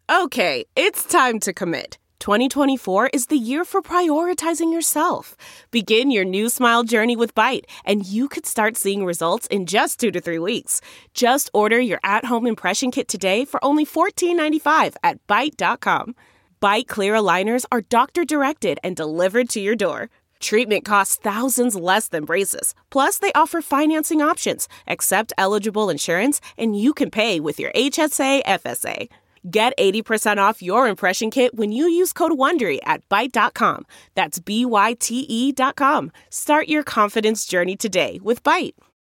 Okay, it's time to commit. 2024 is the year for prioritizing yourself. Begin your new smile journey with Byte, and you could start seeing results in just 2 to 3 weeks. Just order your at-home impression kit today for only $14.95 at Byte.com. Byte Clear aligners are doctor-directed and delivered to your door. Treatment costs thousands less than braces. Plus, they offer financing options, accept eligible insurance, and you can pay with your HSA FSA. Get 80% off your impression kit when you use code WONDERY at Byte.com. That's BYTE.com. Start your confidence journey today with Byte.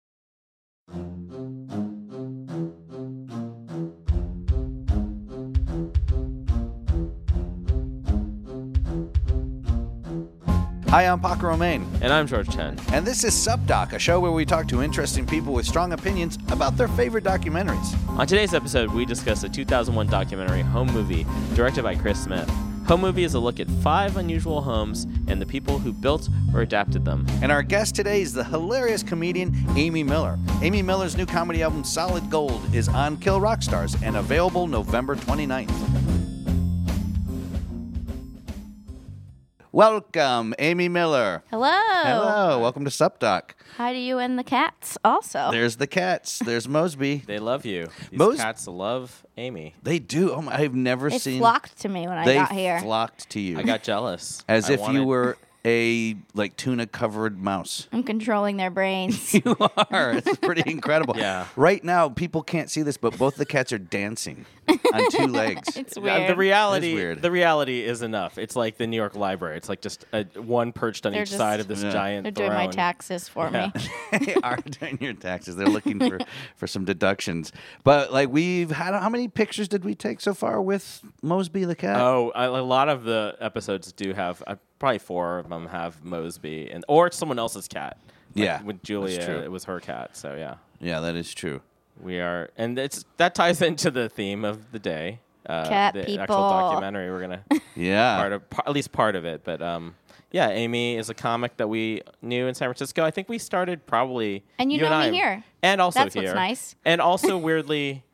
Hi, I'm Paco Romain. And I'm George Chen. And this is SubDoc, a show where we talk to interesting people with strong opinions about their favorite documentaries. On today's episode, we discuss the 2001 documentary Home Movie, directed by Chris Smith. Home Movie is a look at 5 unusual homes and the people who built or adapted them. And our guest today is the hilarious comedian Amy Miller. Amy Miller's new comedy album, Solid Gold, is on Kill Rock Stars and available November 29th. Welcome, Amy Miller. Hello. Hello. Welcome to SubDoc. Hi to you and the cats also. There's the cats. There's Mosby. They love you. These cats love Amy. They do. Oh, I've never They seen... flocked to me when I got here. They flocked to you. I got jealous. As if you were a tuna-covered mouse. I'm controlling their brains. You are. It's pretty incredible. Yeah. Right now, people can't see this, but both the cats are dancing on 2 legs. It's weird. The reality, It is weird. the reality is enough. It's like the New York Library. It's like just one perched on They're each just- side of this giant They're throne. doing my taxes for me. They are doing your taxes. They're looking for some deductions. But we've had, how many pictures did we take so far with Mosby the cat? Oh, a lot of the episodes do have, probably 4 of them have Mosby, or it's someone else's cat. Like Yeah, with Julia, that's true. it was her cat. So yeah, Yeah, that is true. we are, and that ties into the theme of the day. Cat the people. actual documentary. We're gonna Yeah. at least part of it, but yeah, Amy is a comic that we knew in San Francisco. I think we started probably And you know and me I, here. and also That's here. what's nice. And also weirdly,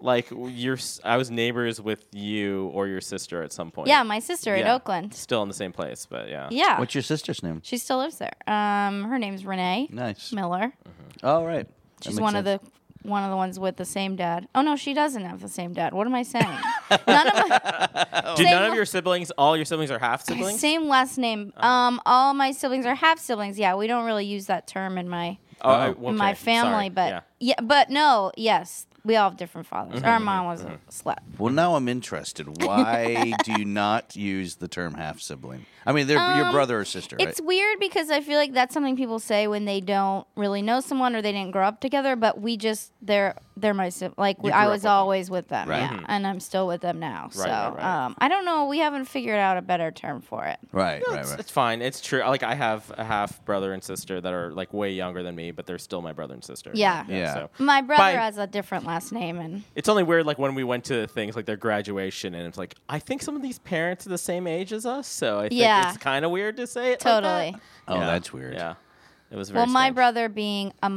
I was neighbors with you or your sister at some point. Yeah, my sister in Yeah. Oakland. Still in the same place, but yeah. Yeah. What's your sister's name? She still lives there. Her name's Renee Nice. Miller. All right. That She's makes one sense. of the ones with the same dad. Oh no, she doesn't have the same dad. What am I saying? None of my Do Same none of la- your siblings? All your siblings are half siblings. same last name. All my siblings are half siblings. Yeah, we don't really use that term in my Okay, my family, sorry. but yeah. but no, yes, we all have different fathers. Our mom was a slut. Well, now I'm interested. Why do you not use the term half sibling? I mean, they're your brother or sister, right? It's weird because I feel like that's something people say when they don't really know someone or they didn't grow up together. But we just they're my sibling. Like You I grew up was with always with them, Right. yeah, and I'm still with them now. So right. I don't know. We haven't figured out a better term for it. Right, No, right, it's, right. it's fine. It's true. Like I have a half brother and sister that are like way younger than me, but they're still my brother and sister. Yeah. Yeah. So My brother By- has a different last name, and it's only weird, like when we went to things like their graduation, and it's like I think some of these parents are the same age as us, so I think Yeah. it's kind of weird to say it. totally. Like that. Oh, Yeah. that's weird. Yeah, it was very. Well, my strange. brother being a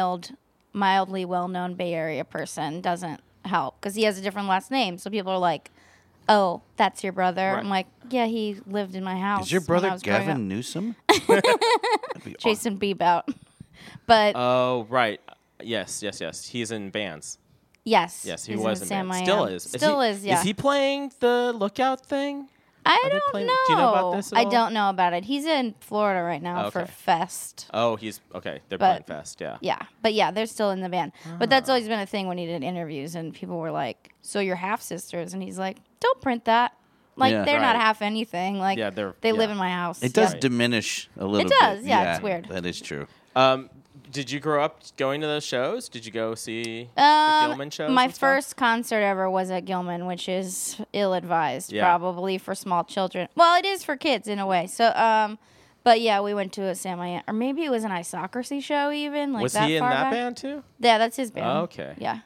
mildly well-known Bay Area person doesn't help because he has a different last name. So people are like, "Oh, that's your brother." Right. I'm like, "Yeah, he lived in my house." Is your when brother I was growing up." Gavin Newsom? That'd be Jason Bebout. But Oh right, yes. He's in bands. yes, Yes, he he's was in in Sam bands. I Still Am. is. Still he, is. Yeah. Is he playing the Lookout thing? I they don't playing- know. do you know about this at I all? don't know about it. He's in Florida right now for Okay. Fest. Oh, he's okay. They're But- playing Fest. Yeah. Yeah, but yeah, they're still in the band. But that's always been a thing when he did interviews, and people were like, "So you're half sisters?" And he's like, "Don't print that. Like Yeah. they're not Right. half anything. Like Yeah, they live yeah. in my house." It does Right. diminish a little It bit. does, yeah, it's weird. That is true. Did you grow up going to those shows? Did you go see the Gilman shows? My and stuff? first concert ever was at Gilman, which is ill-advised, Yeah. probably for small children. Well, it is for kids in a way. So, but yeah, we went to a Sam I Am, or maybe it was an Isocracy show even. Like Was that he in far that back. band too? Yeah, that's his band. Oh, okay. Yeah.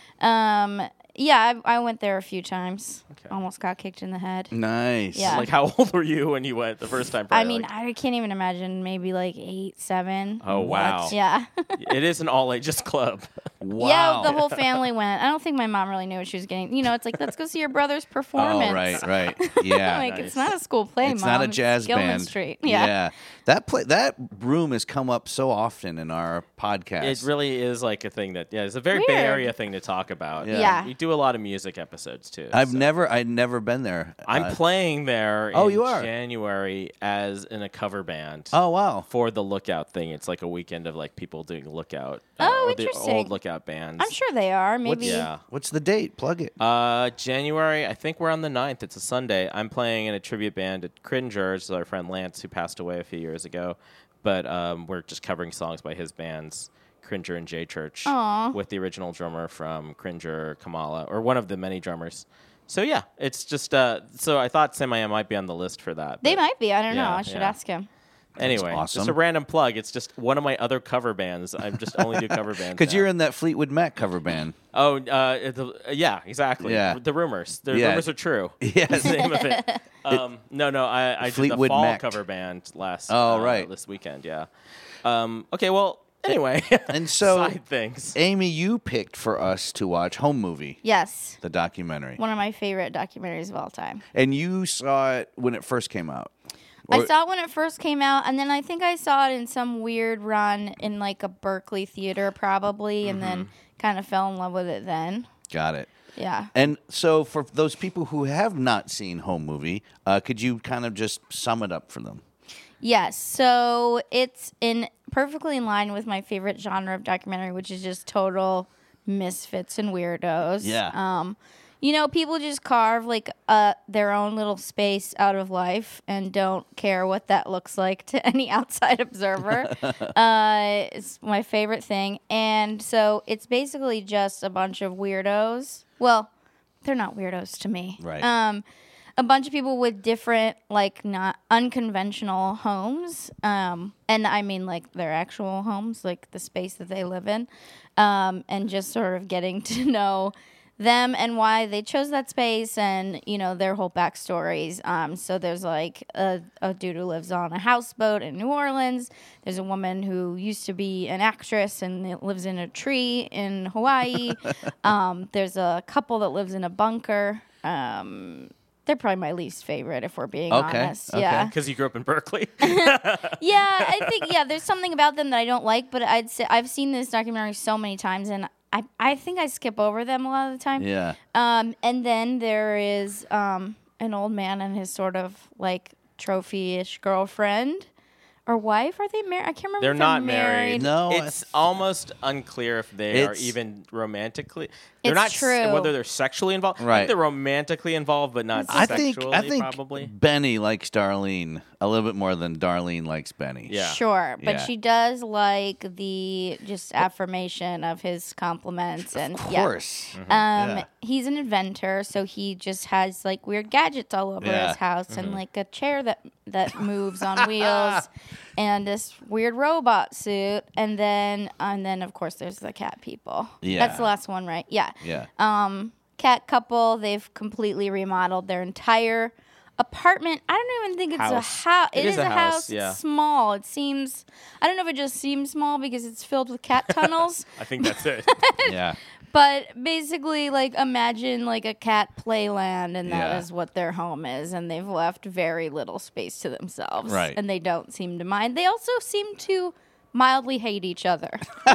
Yeah, I went there a few times. Okay. Almost got kicked in the head. Nice. Yeah. Like, how old were you when you went the first time? I Probably, mean, like- I can't even imagine. Maybe like 8, 7. oh wow. Yeah. It is an all ages club. Wow. Yeah, the whole family went. I don't think my mom really knew what she was getting. You know, it's like, let's go see your brother's performance. Oh, right. Yeah. Like, it's not a school play, It's Mom. not a jazz Gilman band. Street. Yeah. That room has come up so often in our podcast. It really is like a thing that, it's a very Bay Weird. Area thing to talk about. Yeah. We do a lot of music episodes too. I'd never been there. I'm playing there Oh, in you are? January as in a cover band. Oh, wow. For the Lookout thing. It's like a weekend of like people doing Lookout. Oh, or the interesting. old Lookout bands. I'm sure they are. Maybe. What's the date? Plug it. January, I think we're on the 9th. It's a Sunday. I'm playing in a tribute band at Cringers, our friend Lance, who passed away a few years ago. But we're just covering songs by his bands, Cringer and J Church, Aw. with the original drummer from Cringer, Kamala, or one of the many drummers. So, yeah, it's just, so I thought Semi might be on the list for that. They but might be. I don't know. yeah, I should yeah. ask him. Anyway, awesome. just a random plug. It's just one of my other cover bands. I just only do cover bands. Because now. you're in that Fleetwood Mac cover band. Oh, yeah, exactly. Yeah. The rumors. The Yeah. rumors are true. Yes. That's the name of it. No. I did the Fleetwood fall Mac. cover band last. Oh, right. This weekend. Yeah. Okay. Well. Anyway. And so, side things. Amy, you picked for us to watch Home Movie, Yes. the documentary. One of my favorite documentaries of all time. And you saw it when it first came out. I saw it when it first came out, and then I think I saw it in some weird run in like a Berkeley theater probably, and then kind of fell in love with it then. Got it. Yeah. And so for those people who have not seen Home Movie, could you kind of just sum it up for them? Yes. So it's perfectly in line with my favorite genre of documentary, which is just total misfits and weirdos. Yeah. You know, people just carve like their own little space out of life and don't care what that looks like to any outside observer. It's my favorite thing. And so it's basically just a bunch of weirdos. Well, they're not weirdos to me. Right. A bunch of people with different, like, not unconventional homes. And I mean, like, their actual homes, like the space that they live in. And just sort of getting to know them and why they chose that space and, you know, their whole backstories. So there's, like, a dude who lives on a houseboat in New Orleans. There's a woman who used to be an actress and lives in a tree in Hawaii. There's a couple that lives in a bunker. They're probably my least favorite, if we're being honest. Okay. Yeah. Because you grew up in Berkeley. Yeah, I think there's something about them that I don't like, but I'd say I've seen this documentary so many times, and I think I skip over them a lot of the time. Yeah. And then there is an old man and his sort of like trophy-ish girlfriend or wife. Are they married? I can't remember. They're if not married. No, It's almost unclear if they are It's- even romantically. They're It's not true. whether they're sexually involved. I Right. think they're romantically involved, but not I sexually. think probably. Benny likes Darlene a little bit more than Darlene likes Benny. Yeah. Sure, but Yeah. she does like the just affirmation of his compliments, and Of course. Mm-hmm. Yeah. he's an inventor, so he just has like weird gadgets all over Yeah. his house, Mm-hmm. and like a chair that moves on wheels, and this weird robot suit, and then of course there's the cat people. Yeah. That's the last one, right? Yeah. Yeah. Cat couple. They've completely remodeled their entire apartment. I don't even think it's a House. house. It is a house, yeah. It's small. It seems. I don't know if it just seems small because it's filled with cat tunnels. I think that's it. Yeah. But basically, like, imagine like a cat playland, and that is Yeah. what their home is. And they've left very little space to themselves. Right. And they don't seem to mind. They also seem to mildly hate each other.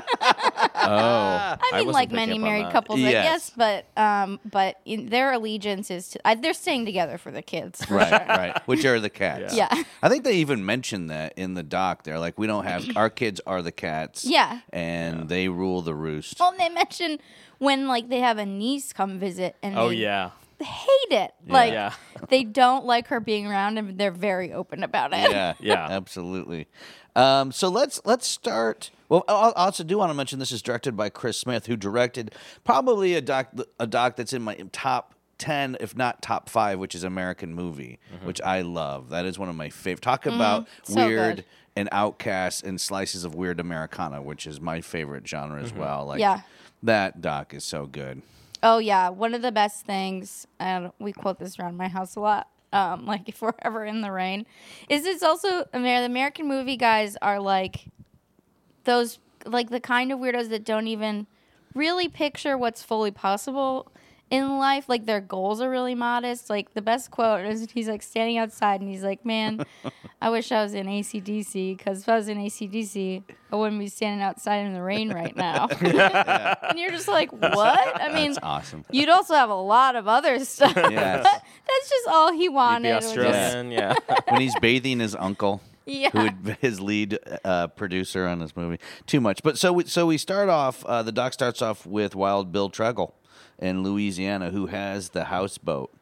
I I mean, wasn't like picking many up on married that. couples, I Yes. guess. But their allegiance is to. They're staying together for the kids. For Right, sure. right. Which are the cats. Yeah. I think they even mentioned that in the doc. They're like, we don't have our kids are the cats. Yeah. And they rule the roost. Well, they mention when like they have a niece come visit, and Oh they yeah. hate it. Like Yeah. they don't like her being around, and they're very open about it. Yeah, Yeah. absolutely. So let's start. Well, I also do want to mention this is directed by Chris Smith, who directed probably a doc that's in my top 10, if not top 5, which is American Movie, which I love. That is one of my favorite. Talk about so weird good. and outcasts and slices of weird Americana, which is my favorite genre as well. Like, Yeah. that doc is so good. Oh yeah, one of the best things, and we quote this around my house a lot. Like if we're ever in the rain, is it's also the American Movie guys are like those, like the kind of weirdos that don't even really picture what's fully possible in life. Like, their goals are really modest. Like, the best quote is he's like standing outside and he's like, man, I wish I was in AC/DC, because if I was in AC/DC, I wouldn't be standing outside in the rain right now. And you're just like, what? I mean, That's awesome. you'd also have a lot of other stuff. Yes. That's just all he You'd wanted. be was just- Australian, yeah. When he's bathing his uncle. Yeah. Who would be his lead producer on this movie. Too much. But so we start off, the doc starts off with Wild Bill Treggle in Louisiana, who has the houseboat.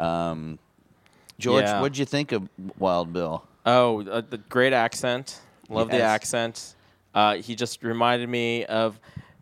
George, Yeah. what'd you think of Wild Bill? Oh, the great accent. Love the Yes. accent. He just reminded me of.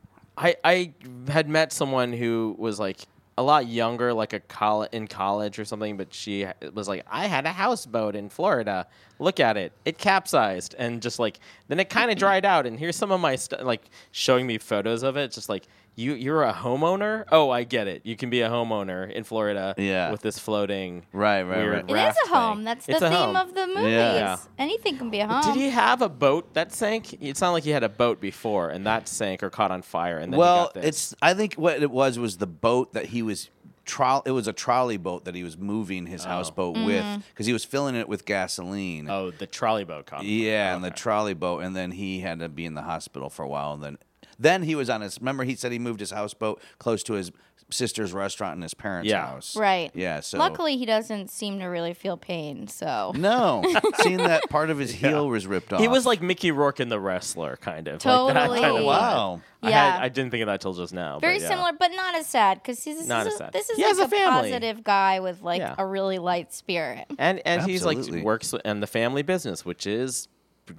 I had met someone who was like a lot younger, like in college or something, but she was like, I had a houseboat in Florida. Look at it. It capsized. And just like, then it kind of dried out. And here's some of my stuff, like showing me photos of it. Just like, you're a homeowner? Oh, I get it. You can be a homeowner in Florida with this floating Right. It weird is raft a home. thing. That's It's the a theme home. of the movies. Yeah. Anything can be a home. Did he have a boat that sank? It sounded like he had a boat before, and that sank or caught on fire, and then he Well, got this. I think what it was the boat that he was it was a trolley boat that he was moving his houseboat with, because he was filling it with gasoline. Oh, the trolley boat caught on Yeah, fire. and the trolley boat, and then he had to be in the hospital for a while, and then he was on his. Remember, he said he moved his houseboat close to his sister's restaurant in his parents' Yeah. house. Right. Yeah. So Luckily, he doesn't seem to really feel pain, so. no, seeing that part of his heel was ripped off. He was like Mickey Rourke in The Wrestler, kind of. Totally. Like that kind of Oh, wow. Yeah. I didn't think of that till just now. Very but yeah. similar, but not as sad, because this Not is as sad. this is He has like a family. positive guy with like Yeah. a really light spirit. And he's Absolutely. like works in the family business, which is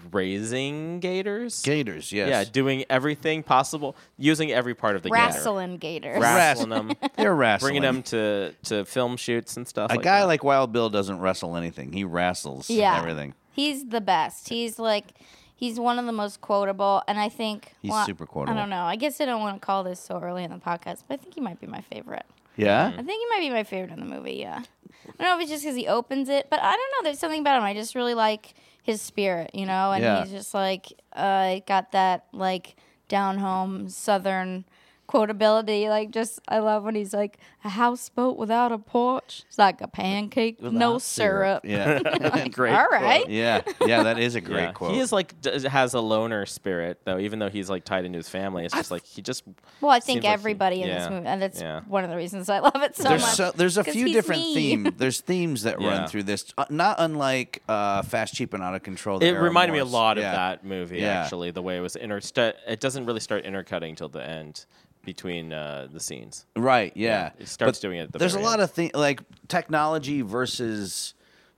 raising gators. Gators, yes. Yeah, doing everything possible, using every part of the gator. Wrestling gators. Wrestling them, They're wrestling. bringing them to film shoots and stuff. A like guy that. like Wild Bill doesn't wrestle anything. He wrestles Yeah. everything. He's the best. He's one of the most quotable, and I think He's super quotable. I don't know. I guess I don't want to call this so early in the podcast, but I think he might be my favorite. Yeah? I think he might be my favorite in the movie, yeah. I don't know if it's just because he opens it, but I don't know. There's something about him. I just really like his spirit, you know? And Yeah. he's just like, got that, like, down home southern quotability. Like, just, I love when he's like, a houseboat without a porch. It's like a pancake, no Without syrup. Yeah. Great All quote. right. yeah. Yeah, that is a great Yeah. quote. He is like has a loner spirit though, even though he's like tied into his family. It's just like he just. Well, I think Seems like he- everybody in this yeah, movie, and that's yeah. one of the reasons I love it so much. There's a 'cause few he's different me. themes. There's themes that Yeah. run through this, not unlike Fast, Cheap, and Out of Control. It reminded me a Morse. lot of Yeah. that movie Yeah. actually. The way it was it doesn't really start intercutting till the end between the scenes. Right, yeah. It starts But doing it at the there's a very lot end. of things, like technology versus,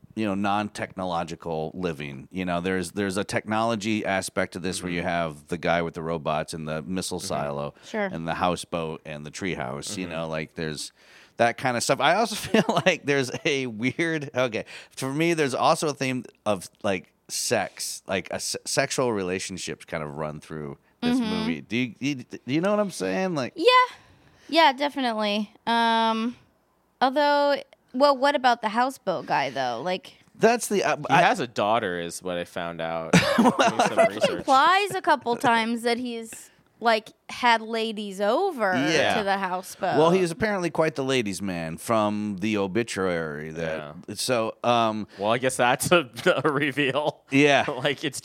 non-technological living. There's a technology aspect to this where you have the guy with the robots and the missile silo Sure. and the houseboat and the treehouse. Like there's that kind of stuff. I also feel like there's a weird, for me, there's also a theme of like sex, like sexual relationships kind of run through this movie. Do you know what I'm saying? Like, Yeah, definitely. Although, well, what about the houseboat guy though? Like, that's the He has a daughter, is what I found out. Doing some research. implies a couple times that he's like had ladies over Yeah. to the houseboat. Well, he is apparently quite the ladies' man from the obituary. So, Well, I guess that's a reveal. yeah, Like it's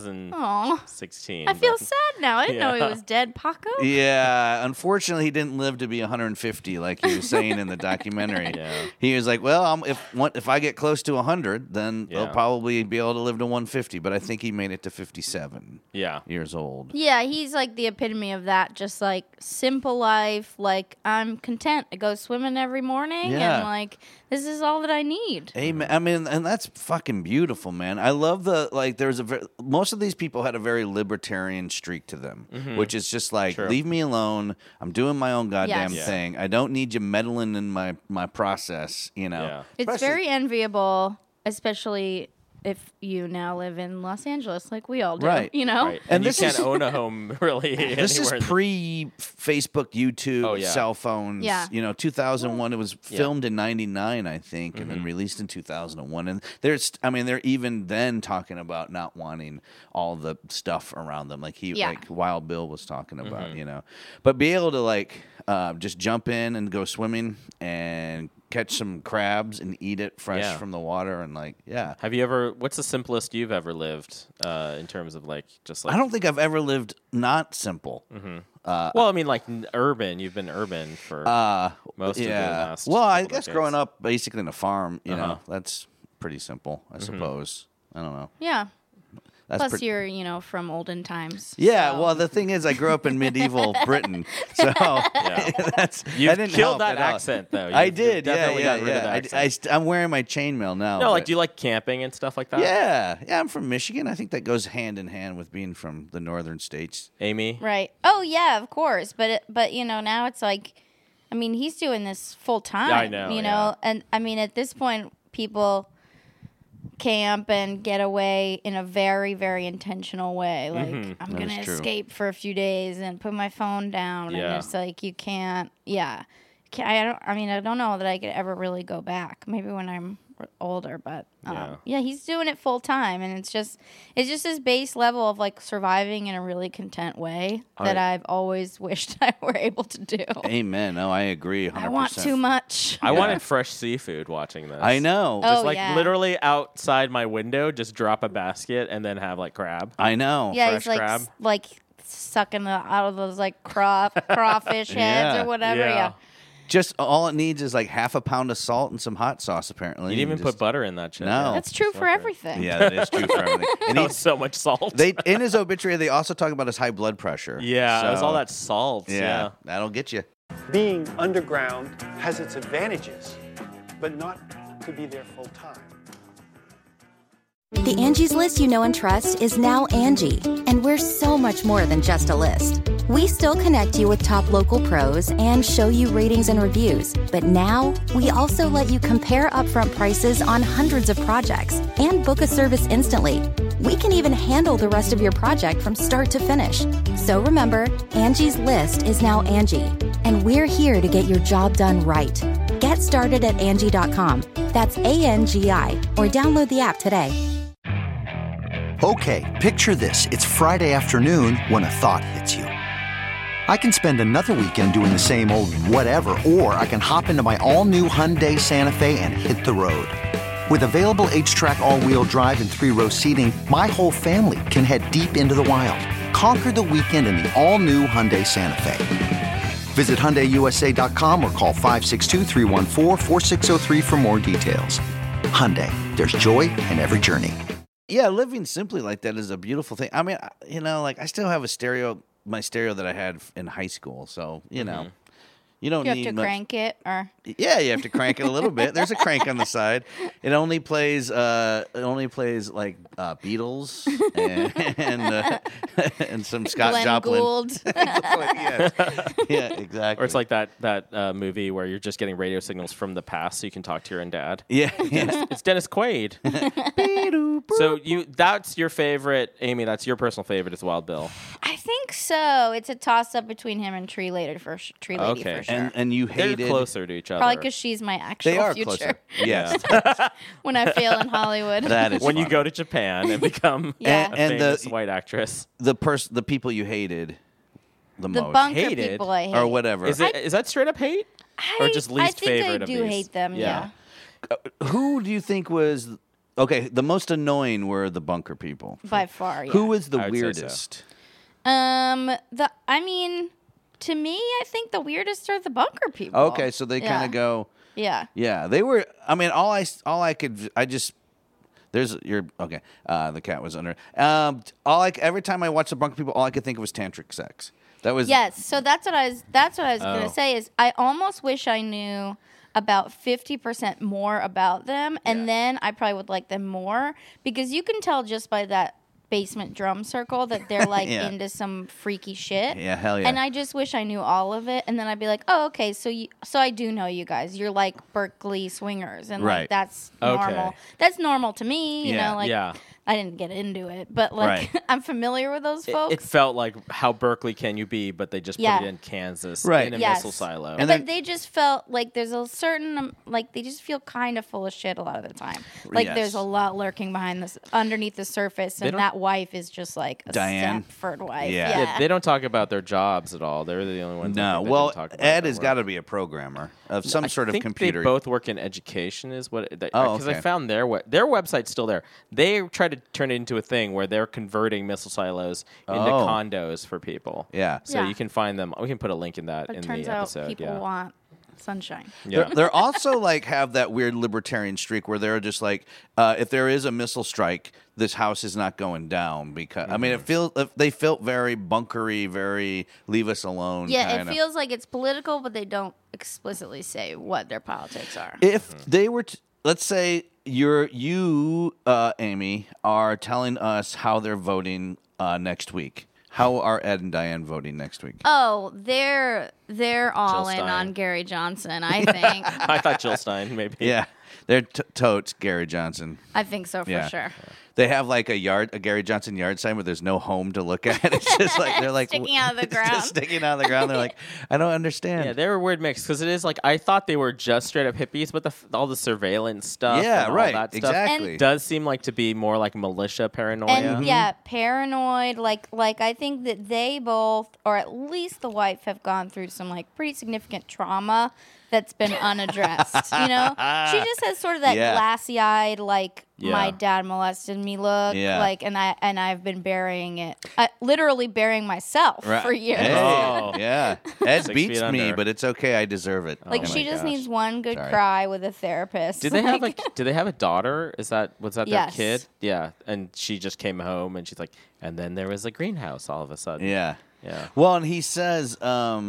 2016. Aw, I feel but- sad now. I didn't know he Yeah. was dead, Paco. yeah. Unfortunately, he didn't live to be 150, like he was saying in the documentary. Yeah. He was like, "Well, if I get close to 100, then I'll Yeah. probably be able to live to 150." But I think he made it to 57 Yeah. years old. Yeah, he's like the epitome of that. Just like simple life. Like, I'm content. I go swimming every morning, Yeah. and like this is all that I need. Amen. I mean, and that's fucking beautiful, man. I love most of these people had a very libertarian streak to them, which is just like, True. leave me alone. I'm doing my own goddamn Yes. thing. I don't need you meddling in my process, Yeah. It's Especially- very enviable, especially if you now live in Los Angeles, like we all do, Right. you know? Right. And And you this can't is- own a home really. This is anywhere in the- pre-Facebook, YouTube, Oh, yeah. cell phones. Yeah. 2001. It was filmed in '99, I think, and then released in 2001. And they're even then talking about not wanting all the stuff around them, like like Wild Bill was talking about, But be able to like just jump in and go swimming and catch some crabs and eat it fresh from the water and Have you ever? What's the simplest you've ever lived in terms of like just like? I don't think I've ever lived not simple. Well, I mean, like urban. You've been urban for most of the last. Well, I couple guess decades. growing up basically in a farm, that's pretty simple, I suppose. I don't know. Yeah. That's Plus, pretty- you're, from olden times. Yeah, so- well, the thing is, I grew up in medieval Britain, so that's You've I didn't killed help that at all. accent, though. I You've did, definitely yeah, gotten rid of the accent. I'm wearing my chainmail now. No, like, but- do you like camping and stuff like that? Yeah, I'm from Michigan. I think that goes hand in hand with being from the northern states. Amy. Right. Oh, yeah, of course. But now it's like, I mean, he's doing this full time. I know, You yeah. know, and I mean, at this point, people camp and get away in a very, very intentional way. Like, I'm That going is to true. escape for a few days and put my phone down. Yeah. And it's like, you can't, I don't know that I could ever really go back. Maybe when I'm older, but he's doing it full time, and it's just his base level of like surviving in a really content way that I've always wished I were able to do. Amen. No, I agree. 100%. I want too much. I wanted fresh seafood watching this. I know. Oh, Just like yeah. literally outside my window, just drop a basket and then have like crab. I know. Yeah, fresh he's like crab. like sucking out of those like crawfish heads Yeah. or whatever. Yeah. Just all it needs is like half a pound of salt and some hot sauce. Apparently, You didn't even And put just- butter in that shit. No. That's true for everything. Yeah, that is true for everything. And That he, was so much salt. they in his obituary, they also talk about his high blood pressure. yeah, it was So, all that salt. Yeah, that'll get you. Being underground has its advantages, but not to be there full time. The Angie's List you know and trust is now Angie, and we're so much more than just a list. We still connect you with top local pros and show you ratings and reviews, but now we also let you compare upfront prices on hundreds of projects and book a service instantly. We can even handle the rest of your project from start to finish. So remember, Angie's List is now Angie, and we're here to get your job done right. Get started at Angie.com. That's ANGI, or download the app today. Okay, picture this. It's Friday afternoon when a thought hits you. I can spend another weekend doing the same old whatever, or I can hop into my all-new Hyundai Santa Fe and hit the road. With available H-Track all-wheel drive and 3-row seating, my whole family can head deep into the wild. Conquer the weekend in the all-new Hyundai Santa Fe. Visit HyundaiUSA.com or call 562-314-4603 for more details. Hyundai, there's joy in every journey. Yeah, living simply like that is a beautiful thing. I mean, I still have my stereo that I had in high school. So you know, you don't You have need to much. crank it, or Yeah, you have to crank it a little bit. There's a crank on the side. It only plays like Beatles and some Scott Glenn Joplin. Gould. yeah, exactly. Or it's like that movie where you're just getting radio signals from the past so you can talk to your own dad. yeah. It's Dennis Quaid. So that's your favorite, Amy. That's your personal favorite is Wild Bill. I think so. It's a toss up between him and Tree Lady for sure. Okay. And you They're hated. closer to each other. Probably because she's my actual They are future. closer. Yes. When I fail in Hollywood. That is when you fun. go to Japan and become Yeah. a And famous the- white actress. the people you hated the the most. bunker Hated? people I hate. or whatever. Is that straight up hate? Or just least I think favorite I of do these? hate them, yeah. Who do you think was okay? The most annoying were the bunker people. By far, yeah. Who was the I would say so. weirdest? To me, I think the weirdest are the bunker people. Okay, so they kind Yeah. of go. Yeah. Yeah, they were. I mean, there's your okay. The cat was under. Every time I watched the bunker people, all I could think of was tantric sex. That was Yes, so that's what I was Oh. going to say is I almost wish I knew about 50% more about them, and then I probably would like them more, because you can tell just by that basement drum circle that they're like Yeah. into some freaky shit. Yeah, hell yeah. And I just wish I knew all of it, and then I'd be like, oh, okay, so I do know you guys. You're like Berkeley swingers, and Right. like that's Okay. normal. That's normal to me, you Yeah. know. Like Yeah. I didn't get into it, but like Right. I'm familiar with those It folks. felt like how Berkeley can you be, but they just Yeah. put it in Kansas Right. in a Yes. missile silo. And but then- they just felt like there's a certain like they just feel kind of full of shit a lot of the time. Like Yes. there's a lot lurking behind this underneath the surface, and don't- that wife is just like a Diane? Stepford wife. Yeah. Yeah, they don't talk about their jobs at all. They're the only ones. I No, think that well, didn't talk about Ed their has work. got to be a programmer of some sort I of think computer. They both work in education, is what. Oh, Because I okay. found their website's still there. They try to turn it into a thing where they're converting missile silos into Oh. condos for people. Yeah. So Yeah. you can find them. We can put a link in that But in it turns the out episode. people yeah. want sunshine. Yeah. They're also like have that weird libertarian streak where they're just like, if there is a missile strike, this house is not going down because I mean they felt very bunkery, very leave us alone. Yeah, kinda. it feels like it's political, but they don't explicitly say what their politics are. If they were, let's say you, Amy, are telling us how they're voting next week. How are Ed and Diane voting next week? Oh, they're all Jill in Stein. on Gary Johnson. I think. I thought Jill Stein maybe. Yeah, they're totes Gary Johnson. I think so for Yeah. sure. They have like a Gary Johnson yard sign where there's no home to look at. It's just like they're like Sticking out of the it's just ground. sticking out of the ground. They're like, I don't understand. Yeah, they were a weird mix because it is like I thought they were just straight up hippies, but all the surveillance stuff, Yeah, and all right, that stuff exactly. does seem like to be more like militia paranoia. And yeah, paranoid. Like I think that they both, or at least the wife, have gone through some like pretty significant trauma that's been unaddressed. You know, she just has sort of that Yeah. glassy-eyed, like my Yeah. dad molested me look. Yeah. Like, and I've been burying it, literally burying myself Right. for years. Hey, Oh. yeah. Ed 6 beats feet me, under. but it's okay. I deserve it. Like Oh she my just gosh. needs one good Sorry. cry with a therapist. Did they have Like, do they have a daughter? Was that their Yes. kid? Yeah, and she just came home and she's like, and then there was a greenhouse all of a sudden. Yeah. Yeah. Well, and he says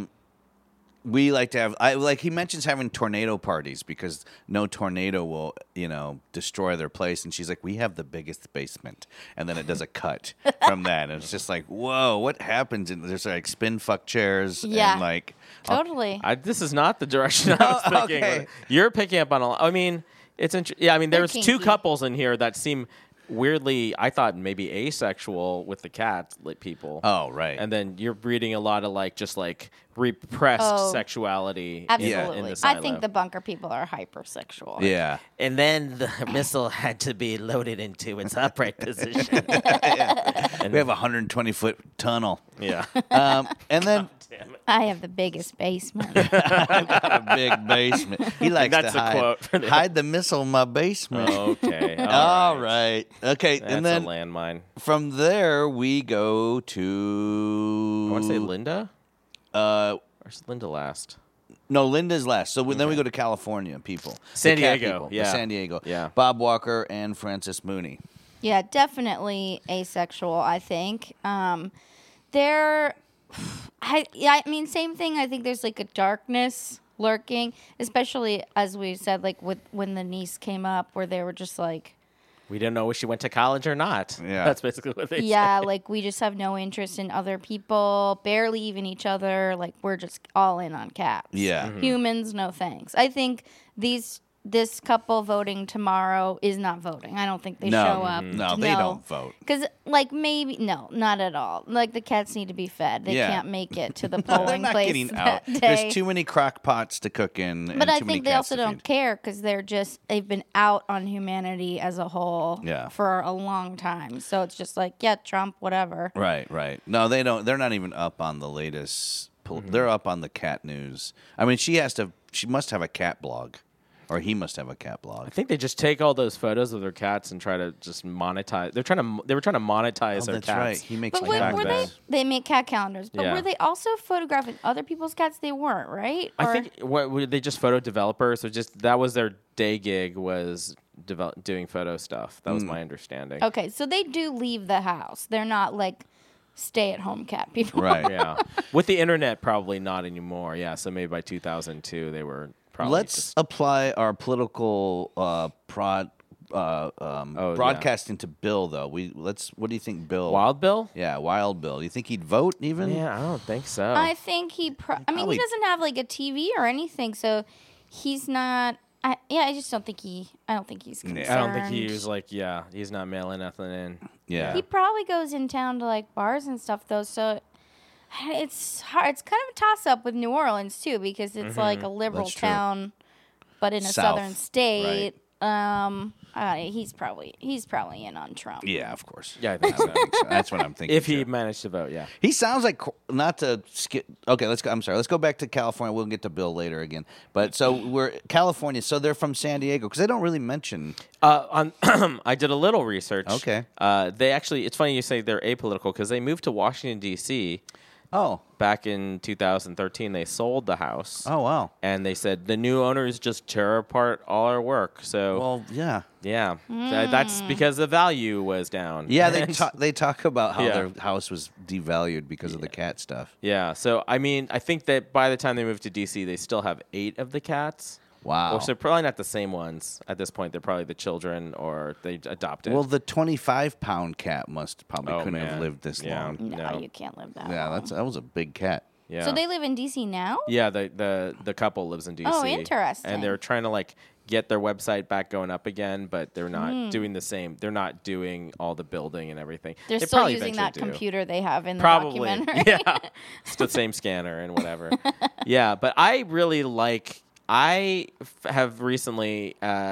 we like to have he mentions having tornado parties because no tornado will, destroy their place. And she's like, we have the biggest basement. And then it does a cut from that. And it's just like, whoa, what happens? And there's like spin fuck chairs Yeah. and like totally. This is not the direction I was Oh, picking. okay. You're picking up on a lot. I mean, it's yeah. I mean, They're there's two kinky. couples in here that seem weirdly, I thought maybe asexual with the cat people. Oh, right. And then you're reading a lot of just repressed Oh, sexuality. Absolutely. In the I silo. think the bunker people are hypersexual. yeah. And then the missile had to be loaded into its upright position. We have a 120-foot tunnel. Yeah. And then I have the biggest basement. a big basement. He likes That's to a quote for the- hide the missile in my basement. Okay. All right. Okay. That's and then a landmine. from there we go to I want to say Linda. Or is Linda last? No, Linda's last. So then we go to California people. San The cat Diego, people, the yeah. San Diego. Yeah. Bob Walker and Francis Mooney. Yeah, definitely asexual, I think. They're I mean same thing. I think there's like a darkness lurking, especially as we said like when the niece came up where they were just like We don't know if she went to college or not. Yeah. That's basically what they yeah, say. like we just have no interest in other people, barely even each other, like we're just all in on cats. Yeah. Mm-hmm. Humans, no thanks. I think this couple voting tomorrow is not voting. I don't think they No. show up. No, they don't vote. Because, like, maybe, no, not at all. Like, the cats need to be fed. They Yeah. can't make it to the They're polling not place getting that out. day. There's too many crock pots to cook in. and But I too many think they cats also to don't feed. care because they've been out on humanity as a whole Yeah. for a long time. So it's just like, yeah, Trump, whatever. Right, right. No, they don't. They're not even up on the latest. They're up on the cat news. I mean, she must have a cat blog, or he must have a cat blog. I think they just take all those photos of their cats and try to just monetize. They were trying to monetize their That's cats. right. He makes But like back were then. they make cat calendars, but Yeah. were they also photographing other people's cats? They weren't, right? I Or- think were they just photo developers? So just that was their day gig was doing photo stuff. That was my understanding. Okay, so they do leave the house. They're not like stay-at-home cat people. Right. Yeah, with the internet, probably not anymore. Yeah, so maybe by 2002 they were probably. Let's apply our political broadcasting to Bill though. What do you think, Bill? Wild Bill? Yeah, Wild Bill. You think he'd vote even? Yeah, I don't think so. I think he he doesn't have like a TV or anything, so he's not. I just don't think I don't think he's concerned. I don't think he was like, he's not mailing nothing in. Yeah. He probably goes in town to like bars and stuff though, so it's hard. It's kind of a toss up with New Orleans too, because it's like a liberal That's true. town, but in a South, southern state. He's probably in on Trump. Yeah, of course. Yeah, I think so. That's what I'm thinking. If he too. managed to vote, yeah. He sounds like not to skip. Okay, let's go. I'm sorry. Let's go back to California. We'll get to Bill later again. But so we're California. So they're from San Diego because they don't really mention. I did a little research. Okay. They actually, it's funny you say they're apolitical because they moved to Washington, D.C. Oh. Back in 2013. They sold the house. Oh, wow. And they said the new owners just tear apart all our work. So, Well, yeah. yeah, that's because the value was down. Yeah, And- they talk about how Yeah. their house was devalued because of the cat stuff. Yeah, so I mean, I think that by the time they moved to DC, they still have 8 of the cats. Wow. Or so probably not the same ones at this point. They're probably the children or they adopted. Well, the 25-pound cat couldn't have man. lived this Yeah. long. No, you can't live that. Yeah, long. that was a big cat. yeah. So they live in DC now. Yeah, the couple lives in DC. Oh, interesting. And they're trying to like get their website back going up again, but they're not doing the same. They're not doing all the building and everything. They're They still probably using that eventually do. computer they have in the Probably. documentary. Yeah. It's the same scanner and whatever. Yeah, but I really like have recently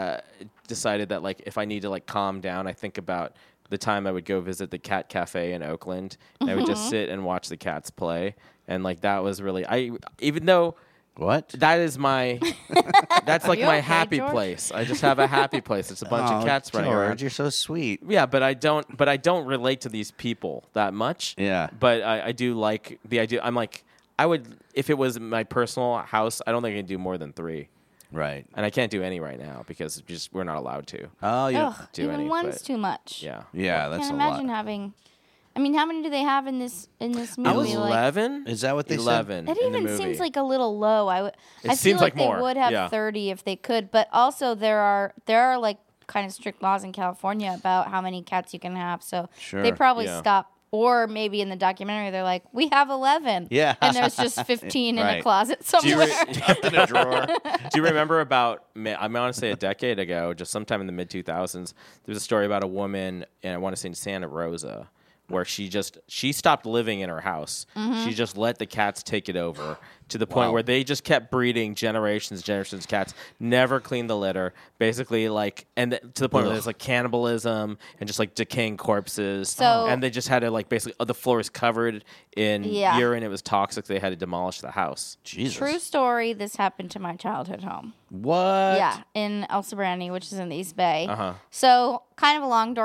decided that like if I need to like calm down, I think about the time I would go visit the cat cafe in Oakland and I would just sit and watch the cats play. And like that was really even though What? that is my that's like you my okay, happy George? place. I just have a happy place. It's a bunch of cats running George, around. you're so sweet. Yeah, but I don't relate to these people that much. Yeah. But I do like the idea. I'm like, I would, if it was my personal house, I don't think I can do more than 3. Right. And I can't do any right now because we're not allowed to. Oh, you. Ugh, do even any, one's but- too much. Yeah. Yeah, I that's can't a imagine lot. having. I mean, how many do they have in this movie? I was like, 11. Is that what they said? 11 that in the even movie. seems like a little low. I feel seems like like more, they would have yeah. 30 if they could, but also there are like kind of strict laws in California about how many cats you can have. So Sure, they probably yeah. stop. Or maybe in the documentary they're like, we have 11. Yeah. And there's just 15 in a Right. closet Do you, somewhere. in a drawer. do you remember about, I want to say a decade ago, just sometime in the mid-2000s, there's a story about a woman, and I want to say in Santa Rosa, where she stopped living in her house. Mm-hmm. She just let the cats take it over to the point where they just kept breeding generations of cats, never cleaned the litter, basically like, to the point where there's like cannibalism and just like decaying corpses. So- and they just had to like basically, the floor is covered in Yeah. urine. It was toxic. They had to demolish the house. Jesus. True story. This happened to my childhood home. What? Yeah, in El Sobrante, which is in the East Bay. Uh-huh. So kind of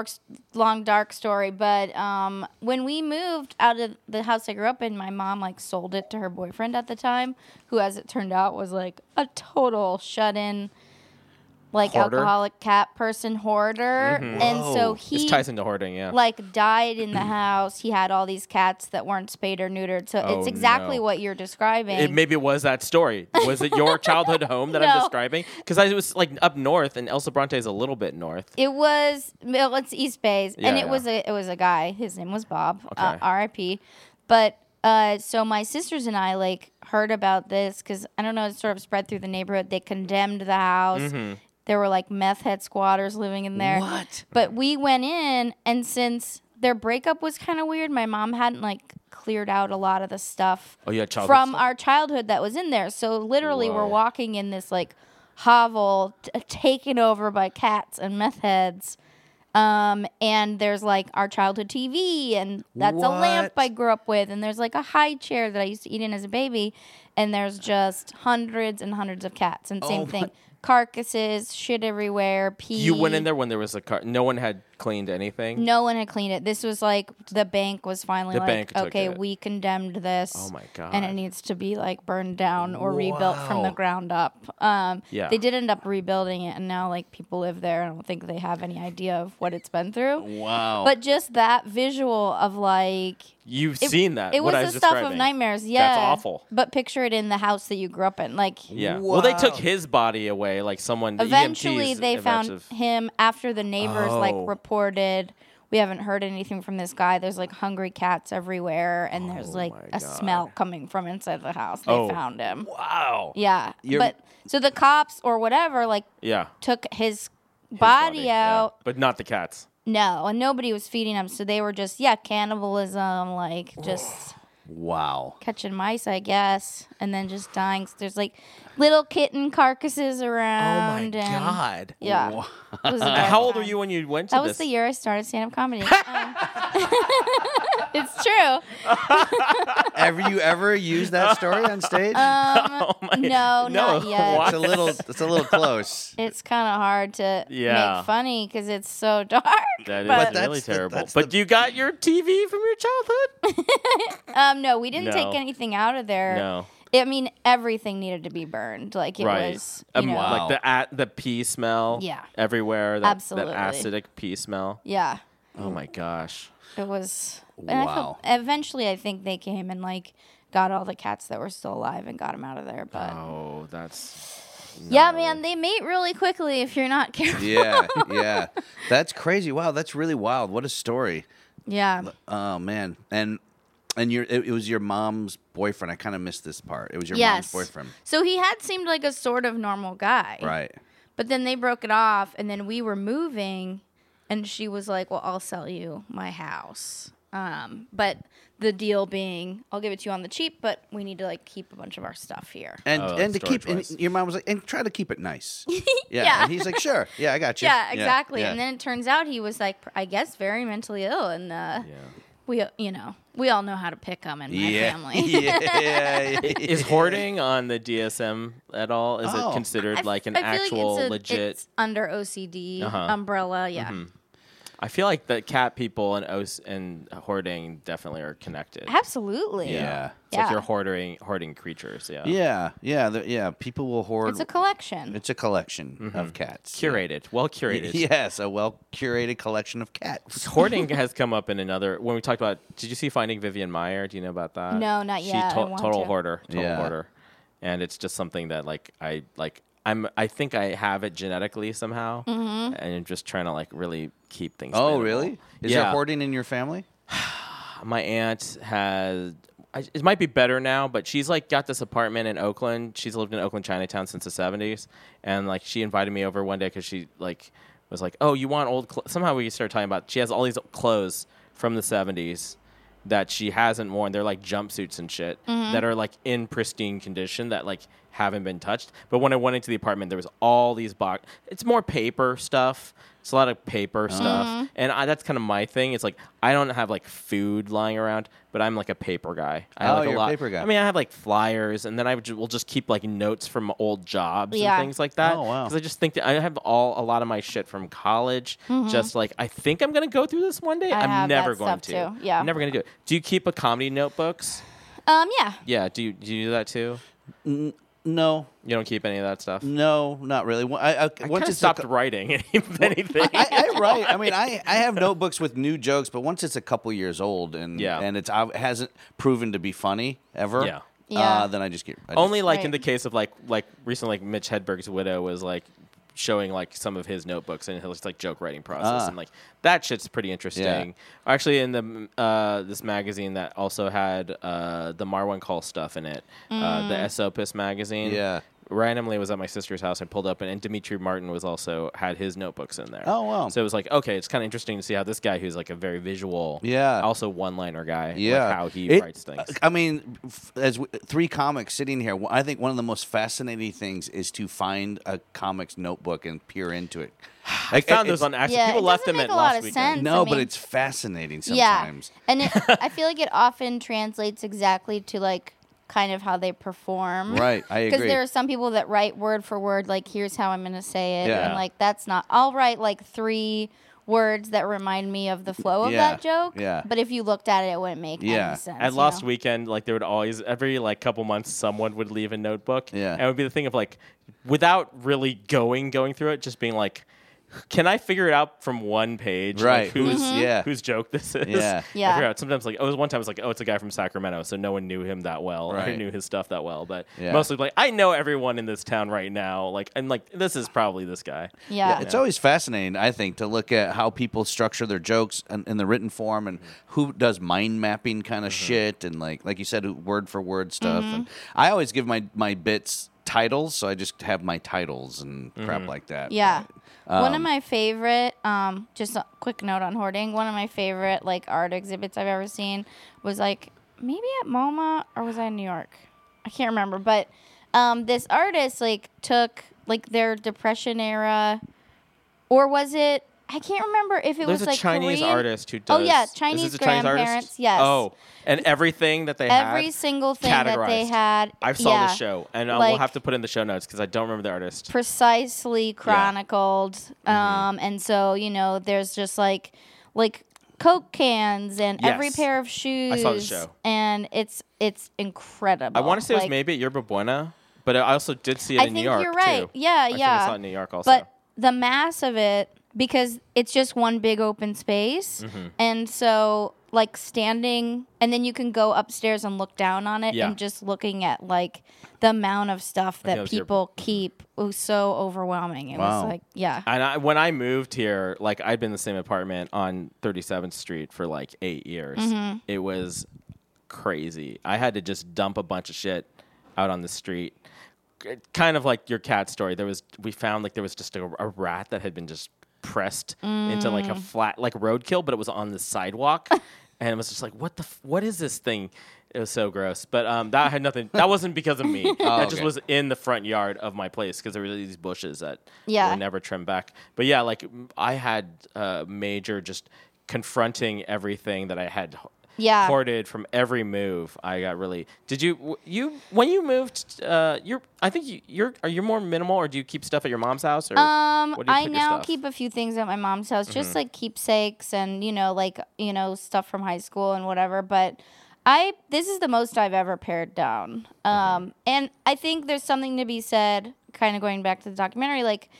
a long dark story, but when we moved out of the house I grew up in, my mom like sold it to her boyfriend at the time, who, as it turned out, was like a total shut-in, like Hoarder? alcoholic cat person hoarder, and so he This ties into hoarding, yeah. like died in the house. He had all these cats that weren't spayed or neutered. So Oh, it's exactly no. what you're describing. Maybe it was that story. Was it your childhood home that I'm No. describing? Because I was like up north, and El Sobrante is a little bit north. It was it's East Bays, and Yeah, it was a guy. His name was Bob. Okay. R.I.P. But so my sisters and I like heard about this because I don't know, it sort of spread through the neighborhood. They condemned the house. Mm-hmm. There were like meth head squatters living in there. What? But we went in, and since their breakup was kind of weird, my mom hadn't like cleared out a lot of the stuff Oh, you had childhood from stuff? our childhood that was in there. So literally, Whoa. we're walking in this like hovel taken over by cats and meth heads. And there's like our childhood TV, and that's a lamp What? I grew up with, and there's like a high chair that I used to eat in as a baby, and there's just hundreds and hundreds of cats, and same thing, carcasses, shit everywhere, pee. You went in there when there was a car. No one had cleaned anything. No one had cleaned it. This was like the bank was finally The like, bank took okay, it. we condemned this. Oh my God. And it needs to be like burned down or rebuilt from the Wow. ground up. Yeah. They did end up rebuilding it, and now like people live there. I don't think they have any idea of what it's been through. Wow. But just that visual of like You've seen that. it what was I the was stuff of describing. nightmares. Yeah, That's awful. But picture it in the house that you grew up in. Like Yeah. Well, they took Wow. his body away way. Like someone Eventually, EMTs they found eventually- him after the neighbors like Oh. reported. We haven't heard anything from this guy. There's like hungry cats everywhere, and there's like my a God. smell coming from inside the house. They Oh. found him. Wow. Yeah, You're- but so the cops or whatever like Yeah. took his body yeah. out. But not the cats. No, and nobody was feeding him, so they were just cannibalism, like just Wow. catching mice, I guess, and then just dying. There's like little kitten carcasses around. and, God. Yeah. Wow. It was a dark How old were time. you when you went to That this? was the year I started stand-up comedy. It's true. Have you ever used that story on stage? Oh No, not yet. Why? It's a little close. It's kind of hard to Yeah. make funny because it's so dark. That is but that's really the- terrible. that's But the- you got your TV from your childhood? no, we didn't No. take anything out of there. No. I mean, everything needed to be burned. Like it Right. was, you know, Wow. Like the pee smell. Yeah. Everywhere. That Absolutely. acidic pee smell. yeah, Oh my gosh. it was. And Wow. eventually, I think they came and like got all the cats that were still alive and got them out of there. But Oh, that's. yeah, gnarly. man, they mate really quickly if you're not careful. Yeah. That's crazy. Wow, that's really wild. What a story. Yeah. Oh man. And it was your mom's boyfriend. I kind of missed this part. It was your Yes. mom's boyfriend. So he had seemed like a sort of normal guy. Right. But then they broke it off, and then we were moving, and she was like, "Well, I'll sell you my house." But the deal being, I'll give it to you on the cheap, but we need to like keep a bunch of our stuff here. And Oh, and to keep storage-wise. and your mom was like, and try to keep it nice. Yeah. Yeah. And he's like, sure. Yeah, I got you. Yeah, exactly. yeah. And then it turns out he was like, I guess, very mentally ill, and we all know how to pick him in my family. yeah. Is hoarding on the DSM at all? Is Oh. it considered like an I feel actual like legit? it's under OCD Uh-huh. umbrella. Yeah. I feel like the cat people and hoarding definitely are connected. Absolutely. Yeah. It's like Yeah. you're hoarding creatures. Yeah. Yeah. People will hoard. It's a collection. It's a collection of cats. Curated, well curated. Yes, a well curated collection of cats. Hoarding has come up in another. When we talked about, did you see Finding Vivian Meyer? Do you know about that? No, not yet. I want Total to. hoarder. Total Yeah. hoarder. And it's just something that I think I have it genetically somehow, and I'm just trying to like really keep things. Oh, minimal. really? Is Yeah. there hoarding in your family? My aunt has. It might be better now, but she's like got this apartment in Oakland. She's lived in Oakland Chinatown since the 70s, and like she invited me over one day because she like was like, "Oh, you want old?" Somehow we started talking about she has all these clothes from the 70s that she hasn't worn. They're like jumpsuits and shit that are like in pristine condition that like haven't been touched. But when I went into the apartment, there was all these It's more paper stuff. It's a lot of paper stuff, and that's kind of my thing. It's like I don't have like food lying around, but I'm like a paper guy. I like you're a lot. paper guy. I mean, I have like flyers, and then will just keep like notes from old jobs Yeah. and things like that. Oh, wow. Because I just think that I have a lot of my shit from college. Just like I think I'm gonna go through this one day. I I'm have never that going stuff to. too. Yeah. I'm never gonna do it. Do you keep a comedy notebooks? Yeah. Yeah. Do you do that too? No, You don't keep any of that stuff. no, not really. I I once kind of it's stopped writing anything. I write. I mean, I have notebooks with new jokes, but once it's a couple years old and Yeah. and it hasn't proven to be funny ever, Yeah. Yeah. then I just get Only like in Right. the case of like recently, like Mitch Hedberg's widow was like showing like some of his notebooks and his like joke writing process, and like that shit's pretty interesting. Actually, in the this magazine that also had the Marwan Call stuff in it, the Esopus magazine. Yeah. Randomly was at my sister's house and pulled up, and Dimitri Martin was also had his notebooks in there. Oh, wow. So it was like, okay, it's kind of interesting to see how this guy, who's like a very visual, Yeah. also one-liner guy, Yeah, like how he It- writes things. I mean, three comics sitting here, I think one of the most fascinating things is to find a comic's notebook and peer into it. I found those on accident. Yeah, People it left doesn't them make at a lot last of weekend. sense. No, I but mean- it's fascinating sometimes. Yeah. And I feel like it often translates exactly to like kind of how they perform. Right, I Because agree. there are some people that write word for word, like, here's how I'm going to say it. Yeah. And like, that's not, I'll write like 3 words that remind me of the flow of Yeah, that joke. yeah. But if you looked at it, it wouldn't make Yeah. any sense. At you last know? weekend, like there would always every like couple months someone would leave a notebook. Yeah. And it would be the thing of like without really going through it, just being like can I figure it out from one page? Right. Like, whose Yeah. whose joke this is? Yeah. Yeah. I figure out sometimes like one time I was like, oh, it's a guy from Sacramento, so no one knew him that well. Right. Or knew his stuff that well. But Yeah. mostly like I know everyone in this town right now. Like and like this is probably this guy. Yeah. It's always fascinating, I think, to look at how people structure their jokes in the written form and who does mind mapping kind of shit and like you said, word for word stuff. And I always give my bits titles, so I just have my titles and crap like that. Yeah. One of my favorite, just a quick note on hoarding, one of my favorite like art exhibits I've ever seen was like maybe at MoMA or was I in New York? I can't remember. But this artist like took like their Depression era, or was it? I can't remember if it There's was a like Chinese Korean. artist who does. Oh yeah, Is Chinese this a Chinese grandparents. artist? Yes. Oh, and everything that they had. Every single thing that they categorized. had. I saw yeah, the show, and we'll like, have to put in the show notes because I don't remember the artist. precisely chronicled. And so, you know, there's just like Coke cans and every Yes. pair of shoes. I saw the show. And it's incredible. I want to say it was Like, maybe at Yerba Buena, but I also did see it I in New think York you're right. too. Yeah, I think yeah. I saw it in New York also. But the mass of it, because it's just one big open space, Mm-hmm. and so like standing, and then you can go upstairs and look down on it, Yeah. and just looking at like the amount of stuff think it that was people keep was so overwhelming. It Wow. was like, yeah. And when I moved here, like I'd been in the same apartment on 37th Street for like 8 years. Mm-hmm. It was crazy. I had to just dump a bunch of shit out on the street. Kind of like your cat story. We found like there was just a rat that had been just pressed into like a flat, like roadkill, but it was on the sidewalk. And it was just like, what is this thing? It was so gross. But that had nothing. That wasn't because of me. That just okay. was in the front yard of my place because there were these bushes that Yeah. were never trimmed back. But yeah, like I had major just confronting everything that I had Yeah. hoarded from every move. I got really. Did you when you moved? Are you more minimal, or do you keep stuff at your mom's house? Or what do you I put your now stuff? Mm-hmm. keep a few things at my mom's house, just like keepsakes and stuff from high school and whatever. But this is the most I've ever pared down, and I think there's something to be said, kind of going back to the documentary, like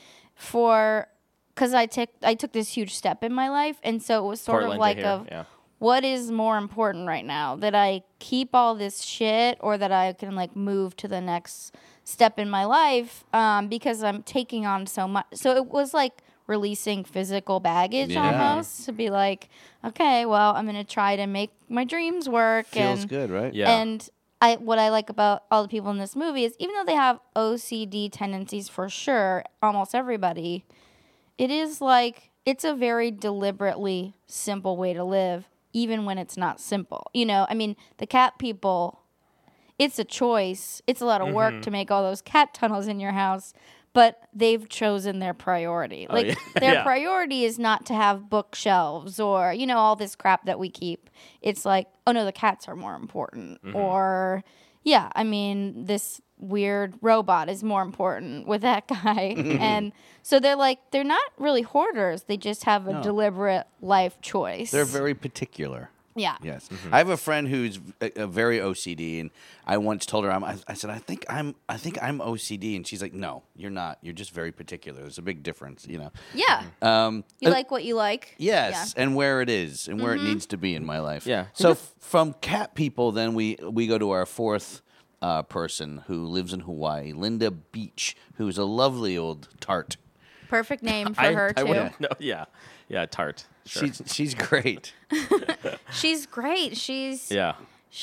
because I took this huge step in my life, and so it was sort Portland of to like here, yeah. what is more important right now, that I keep all this shit or that I can like move to the next step in my life, because I'm taking on so much. So it was like releasing physical baggage almost, to be like, okay, well, I'm going to try to make my dreams work. Feels and, good, right? Yeah. And what I like about all the people in this movie is, even though they have OCD tendencies for sure, almost everybody, it is like, it's a very deliberately simple way to live, even when it's not simple. I mean, the cat people, it's a choice. It's a lot of work to make all those cat tunnels in your house, but they've chosen their priority. Like, yeah. their Yeah. priority is not to have bookshelves or, all this crap that we keep. It's like, oh no, the cats are more important. Or, yeah, I mean, this weird robot is more important with that guy. And so they're not really hoarders. They just have a deliberate life choice. They're very particular. Yeah. Yes, I have a friend who's a very OCD, and I once told her, I said, I think I'm OCD, and she's like, no, you're not. You're just very particular. There's a big difference, Yeah. You like what you like. Yes, and where it is and where it needs to be in my life. Yeah. So from cat people, then we go to our fourth person who lives in Hawaii, Linda Beach, who's a lovely old tart. Perfect name for her I too. wouldn't know. Yeah, tart. Sure. She's great. She's great. She's yeah.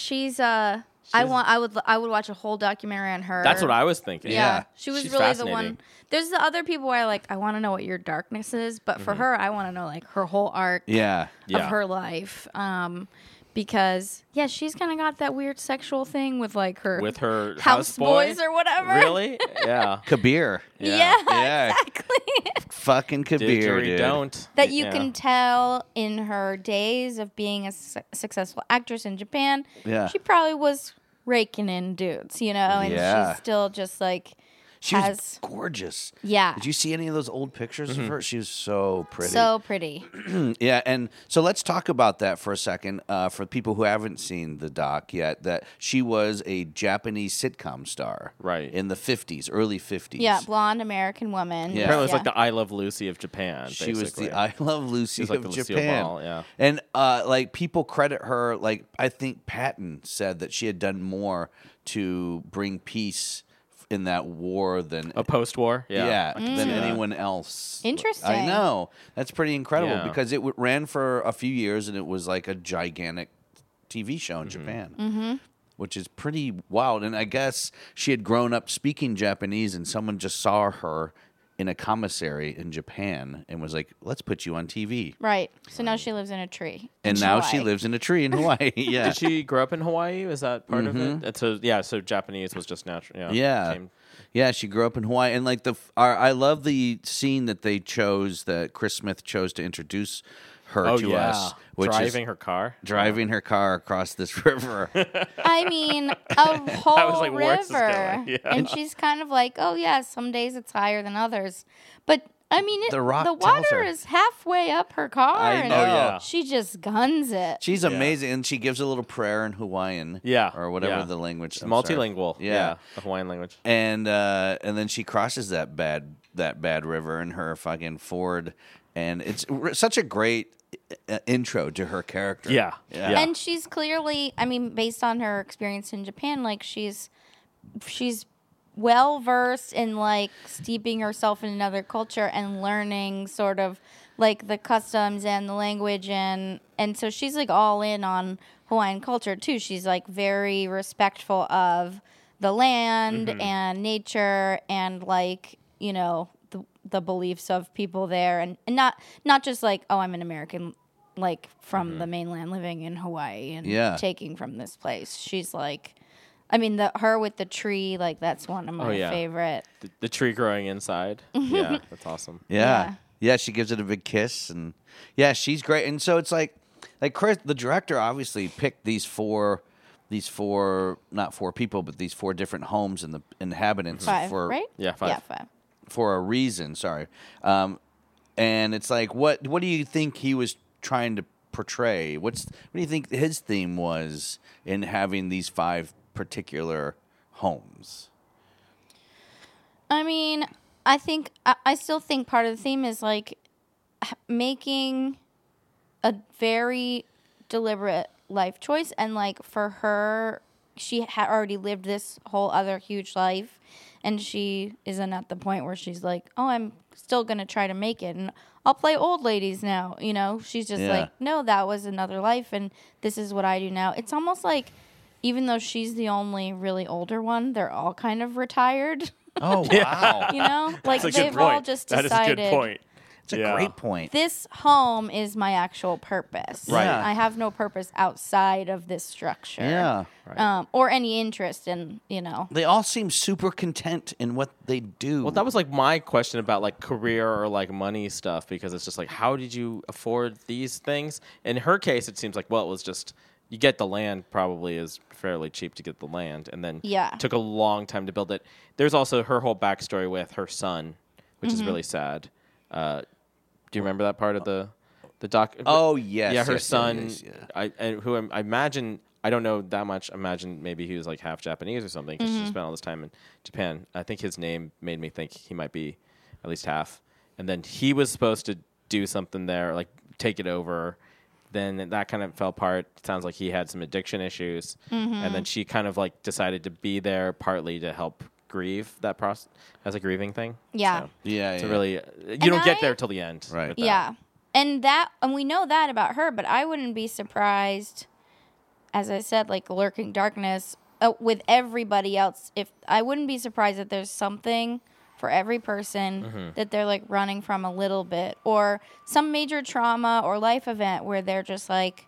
I would watch a whole documentary on her. That's what I was thinking. Yeah. She was She's really the fascinating. one. There's the other people where I want to know what your darkness is, but for her, I want to know like her whole arc Yeah. of Yeah. her life. Because she's kind of got that weird sexual thing with like her houseboys or whatever. Really? Yeah. Kabir. Yeah, Yeah. exactly. Fucking Kabir, Didgeridoo dude. don't. That you Yeah. can tell in her days of being a successful actress in Japan. Yeah. She probably was raking in dudes, and Yeah. she's still just like, She was has gorgeous. Yeah. Did you see any of those old pictures of her? She was so pretty. so pretty. Yeah, and so let's talk about that for a second. For people who haven't seen the doc yet, that she was a Japanese sitcom star, Right. in the 50s, early 50s. Yeah, blonde American woman. Yeah. Apparently, it's like the I Love Lucy of Japan. She was basically. the I Love Lucy She's like of the Lucille Japan. Ball, yeah. And like people credit her, like I think Patton said that she had done more to bring peace in that war than a post-war. Yeah, I can than see that. anyone else. Interesting. I know. That's pretty incredible Yeah. because it ran for a few years and it was like a gigantic TV show in Japan. Mm-hmm. Which is pretty wild. And I guess she had grown up speaking Japanese and someone just saw her in a commissary in Japan and was like, let's put you on TV. Right. So now she lives in a tree. And in now Hawaii. she lives in a tree in Hawaii. Yeah. Did she grow up in Hawaii? Is that part of it? So so Japanese was just natural. Yeah. came- Yeah, she grew up in Hawaii. And like I love the scene that they chose, that Chris Smith chose to introduce her to us. Which driving is her car. driving her car across this river. I mean, a whole was like, where's this river. going? Yeah. And she's kind of like, oh, yeah, some days it's higher than others. But, I mean, The Rock the tells water her. is halfway up her car. I and know. Oh, yeah. She just guns it. She's amazing, and she gives a little prayer in Hawaiian, Yeah, or whatever yeah. the language. It's I'm sorry. multilingual. Yeah. The Hawaiian language. and then she crosses that bad river in her fucking Ford, and it's such a great intro to her character. Yeah. And she's clearly, I mean, based on her experience in Japan, like she's well versed in like steeping herself in another culture and learning sort of like the customs and the language and so she's like all in on Hawaiian culture too. She's like very respectful of the land and nature and like, you know, the beliefs of people there and not just like, oh, I'm an American like from the mainland living in Hawaii and taking from this place. She's like, I mean, her with the tree, like that's one of my favorite. The tree growing inside. Yeah, that's awesome. Yeah. She gives it a big kiss, and yeah, she's great. And so it's like Chris, the director, obviously picked these four, not four people, but these four different homes and the inhabitants Five, for right? Yeah, five. Yeah, five. for a reason. Sorry, and it's like, what do you think he was trying to portray? What do you think his theme was in having these five particular homes? I mean, I still think part of the theme is like making a very deliberate life choice, and like for her, she had already lived this whole other huge life, and she isn't at the point where she's like, oh, I'm still gonna try to make it, and I'll play old ladies now. You know, she's just like, no, that was another life, and this is what I do now. It's almost like, even though she's the only really older one, they're all kind of retired. Oh, wow. You know, like That's a good they've all point. just That decided. is a good point. It's a great point. This home is my actual purpose. Right. Yeah. I have no purpose outside of this structure. Yeah. Or any interest in, you know. They all seem super content in what they do. Well, that was like my question about like career or like money stuff, because it's just like, how did you afford these things? In her case, it seems like, well, it was just, you get the land, probably is fairly cheap to get the land, and then it took a long time to build it. There's also her whole backstory with her son, which is really sad. Do you remember that part of the doc? Oh, yes. Yeah, her yes, son, yes, yeah. I imagine, I don't know that much. Imagine maybe he was like half Japanese or something, because she spent all this time in Japan. I think his name made me think he might be at least half. And then he was supposed to do something there, like take it over. Then that kind of fell apart. It sounds like he had some addiction issues. And then she kind of like decided to be there partly to help grieve that process as a grieving thing. Yeah. So Yeah, it's yeah. a really, you don't get there till the end. Right. with that. Yeah. And we know that about her, but I wouldn't be surprised, as I said, like lurking darkness with everybody else. If I wouldn't be surprised that there's something for every person that they're like running from a little bit, or some major trauma or life event where they're just like,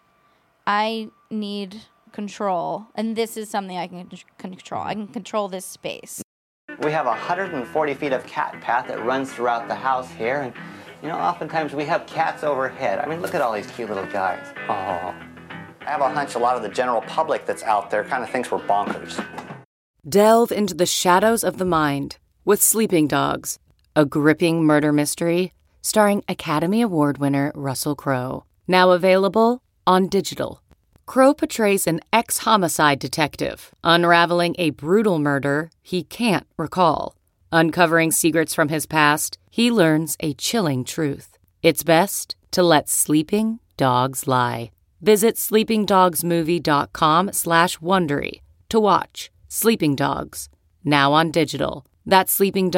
I need control, and this is something I can control. I can control this space. We have 140 feet of cat path that runs throughout the house here, and you know, oftentimes we have cats overhead. I mean, look at all these cute little guys. Oh, I have a hunch a lot of the general public that's out there kind of thinks we're bonkers. Delve into the shadows of the mind. with Sleeping Dogs, a gripping murder mystery starring Academy Award winner Russell Crowe. Now available on digital. Crowe portrays an ex-homicide detective unraveling a brutal murder he can't recall. Uncovering secrets from his past, he learns a chilling truth. It's best to let sleeping dogs lie. Visit sleepingdogsmovie.com/Wondery to watch Sleeping Dogs, now on digital. That's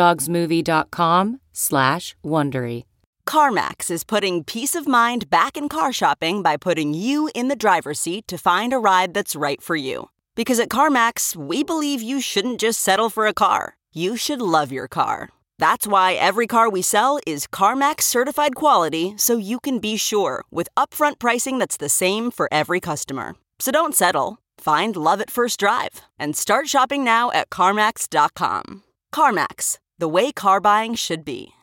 sleepingdogsmovie.com/Wondery. CarMax is putting peace of mind back in car shopping by putting you in the driver's seat to find a ride that's right for you. Because at CarMax, we believe you shouldn't just settle for a car. You should love your car. That's why every car we sell is CarMax certified quality, so you can be sure with upfront pricing that's the same for every customer. So don't settle. Find love at first drive and start shopping now at CarMax.com. CarMax, the way car buying should be.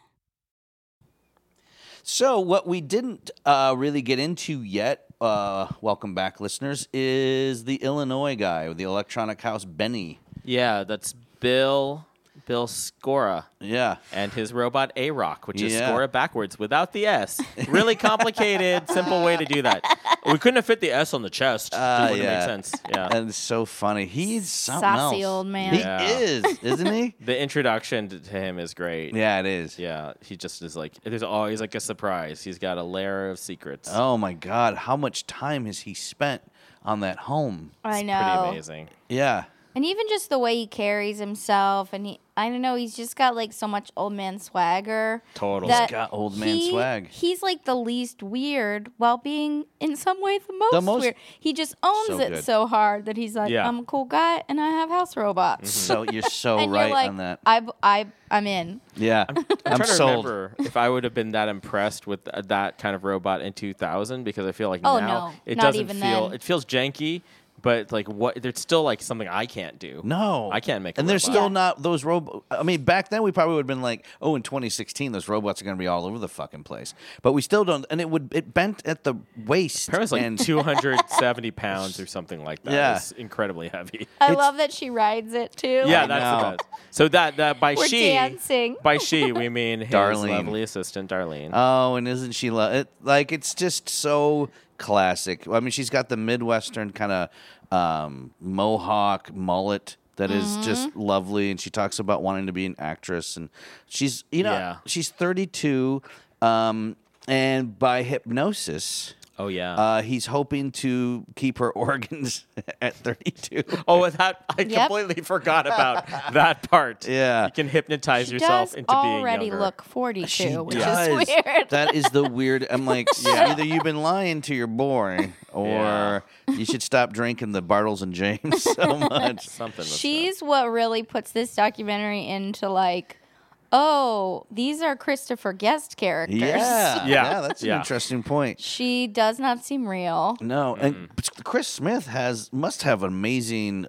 So what we didn't really get into yet, welcome back, listeners, is the Illinois guy with the electronic house, Benny. Yeah, that's Bill Scora. Yeah. And his robot A-Rock, which is Yeah. Scora backwards without the S. Really complicated, simple way to do that. We couldn't have fit the S on the chest. It wouldn't make sense. Yeah. And it's so funny. He's something Sassy else. old man. He is, isn't he? The introduction to him is great. Yeah, it is. Yeah, he just is like, there's always like a surprise. He's got a layer of secrets. Oh, my God. How much time has he spent on that home? I know. Pretty amazing. Yeah. And even just the way he carries himself, and I don't know, he's just got like so much old man swagger. Totally. He's got old man swag. He's like the least weird while being in some way the most weird. He just owns So it good. so hard that he's like, Yeah. I'm a cool guy and I have house robots. So you're so And right you're like, on that. I'm in. Yeah. I'm trying to sold. remember if I would have been that impressed with that kind of robot in 2000, because I feel like Oh, now no, it not doesn't even feel, then. it feels janky, but like there's still like something I can't do. No. I can't make a And there's robot. still not those robots. I mean, back then we probably would have been like, oh, in 2016, those robots are going to be all over the fucking place. But we still don't. And it bent at the waist. Apparently it's like and 270 pounds or something like that. Yeah. It's incredibly heavy. I love that she rides it too. Yeah, I that's know. the best. So that by We're she, dancing. by she we mean his Darlene. lovely assistant Darlene. Oh, and isn't she it's just so classic. I mean, she's got the Midwestern kind of mohawk mullet that is just lovely, and she talks about wanting to be an actress, and she's she's 32, and by hypnosis. Oh yeah. He's hoping to keep her organs at 32. Oh, that I Yep. completely forgot about that part. Yeah. You can hypnotize She yourself does into being already younger. look 42, She which does. is weird. That is the weird. I'm like, either you've been lying to your boy, or you should stop drinking the Bartles and James so much. Something. with She's what really puts this documentary into like, oh, these are Christopher Guest characters. Yeah, that's an Yeah. interesting point. She does not seem real. No, and Chris Smith must have amazing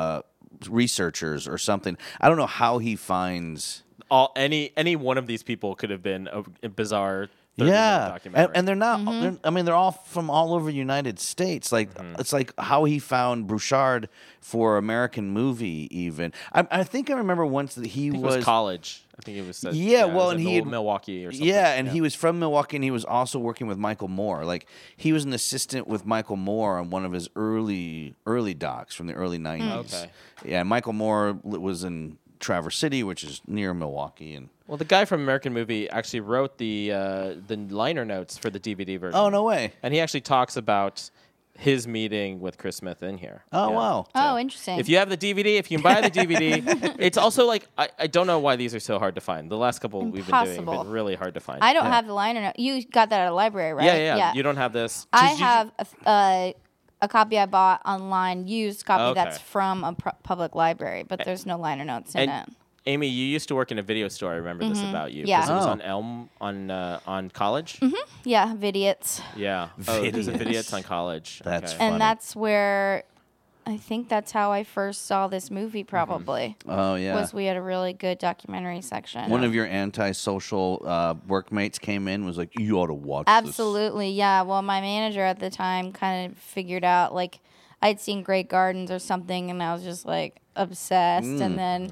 researchers or something. I don't know how he finds. any one of these people could have been a bizarre 30-minute documentary. And they're not. They're all from all over the United States. Like it's like how he found Bouchard for American Movie. Even I think I remember once that he I think it was college. I think it was. well, it was and in he had, Milwaukee or something. Yeah, and he was from Milwaukee, and he was also working with Michael Moore. Like he was an assistant with Michael Moore on one of his early docs from the early 90s. Okay. Yeah, Michael Moore was in Traverse City, which is near Milwaukee, and Well, the guy from American Movie actually wrote the liner notes for the DVD version. oh no way! And he actually talks about his meeting with Chris Smith in here. Oh wow! Oh, interesting. If you have the DVD, if you can buy the DVD, it's also like I don't know why these are so hard to find. The last couple we've been doing have Impossible. been really hard to find. I don't have the liner note. You got that at a library, right? Yeah. You don't have this. I Did you- have a copy I bought online, used copy Okay. that's from a public library, but there's no liner notes in And it. Amy, you used to work in a video store. I remember this about you. Yeah. 'Cause it was Oh. on Elm on College. Yeah, Vidiots. Yeah. Oh, there's a Vidiots. Vidiots on College. That's okay. funny. And that's where I think that's how I first saw this movie, probably. Oh yeah. Was we had a really good documentary section. One of your antisocial workmates came in, was like, "You ought to watch this." Absolutely, yeah. Well, my manager at the time kind of figured out, like, I'd seen Great Gardens or something, and I was just, like, obsessed. And then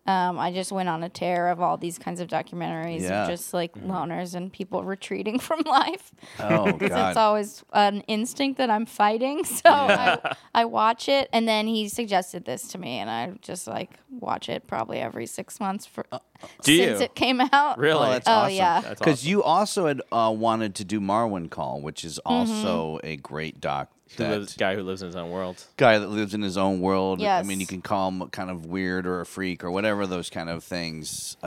I just went on a tear of all these kinds of documentaries Yeah. of just like loners and people retreating from life. Oh, Because God. it's always an instinct that I'm fighting. So I watch it, and then he suggested this to me, and I just like watch it probably every 6 months since it came out. Really? Oh, that's Oh, awesome. yeah. That's Because awesome. you also had wanted to do Marwin Call, which is also a great doc. Guy who lives in his own world. Guy that lives in his own world. I Yes. mean, you can call him kind of weird or a freak or whatever those kind of things.